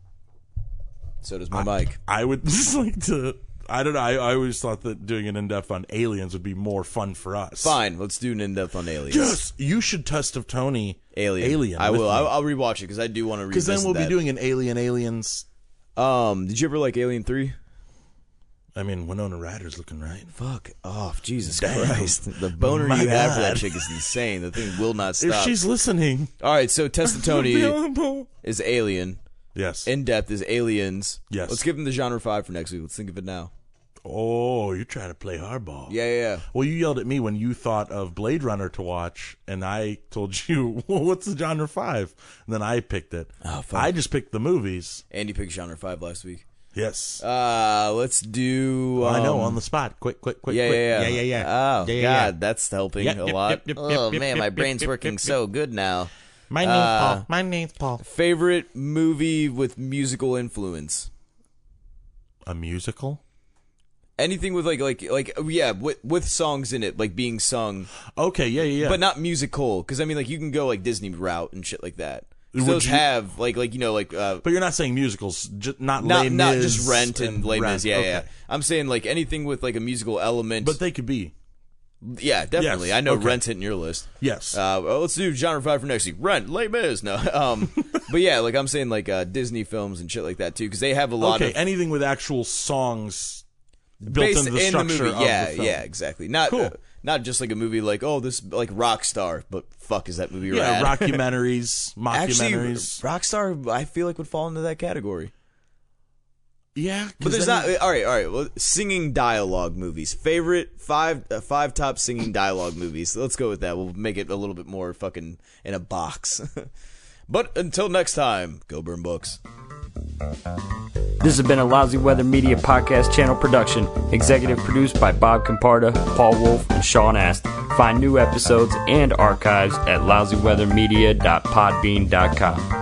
So does my mic. I would just like to. I don't know. I always thought that doing an in-depth on Aliens would be more fun for us. Fine, let's do an in-depth on Aliens. Yes, you should test of Tony Alien. I will. I'll rewatch it because I do want to revisit that. Because then we'll be doing an Aliens. Did you ever like Alien 3? I mean, Winona Ryder's looking right. Fuck off, Jesus Damn. Christ! The boner My you have for God. that chick is insane. The thing will not stop. If she's listening, All right, so Testatoni available. is Alien. Yes. In depth is Aliens. Yes. Let's give them the genre 5 for next week. Let's think of it now. Oh, you're trying to play hardball. Yeah. Well, you yelled at me when you thought of Blade Runner to watch, and I told you, well, what's the genre 5? And then I picked it. Oh, fuck. I just picked the movies. Andy picked genre 5 last week. Yes. Let's do. I know, on the spot. Quick. Yeah. Oh, Yeah. God, that's helping Yep, a yep, lot. yep, yep, Oh, yep, man, yep, my yep, brain's yep, working yep, so good now. My name's Paul. My name's Paul. Favorite movie with musical influence? A musical? Anything with with songs in it, like being sung, Okay, yeah. but not musical. Because I mean, like you can go like Disney route and shit like that. Would Those you- have But you're not saying musicals, not Les not Mis just Rent and Les Mis. Rent. Yeah. Okay. I'm saying like anything with like a musical element. But they could be. Yeah, definitely. Yes, I know okay. Rent's hitting your list. Yes. Well, let's do genre 5 for next week. Rent, Les Mis. No. But yeah, like I'm saying, like Disney films and shit like that too, because they have a lot Okay, of anything with actual songs built based into the in the structure movie. of Yeah, the film. yeah, exactly. Not Cool. not just like a movie like this like Rockstar, but fuck is that movie Yeah, rad? documentaries, Actually, mockumentaries. Rockstar, I feel like would fall into that category. Yeah, But there's not. All right. Well, singing dialogue movies. Favorite five top singing dialogue movies. Let's go with that. We'll make it a little bit more fucking in a box. But until next time, go burn books. This has been a Lousy Weather Media Podcast Channel production. Executive produced by Bob Comparda, Paul Wolf, and Sean Ast. Find new episodes and archives at lousyweathermedia.podbean.com.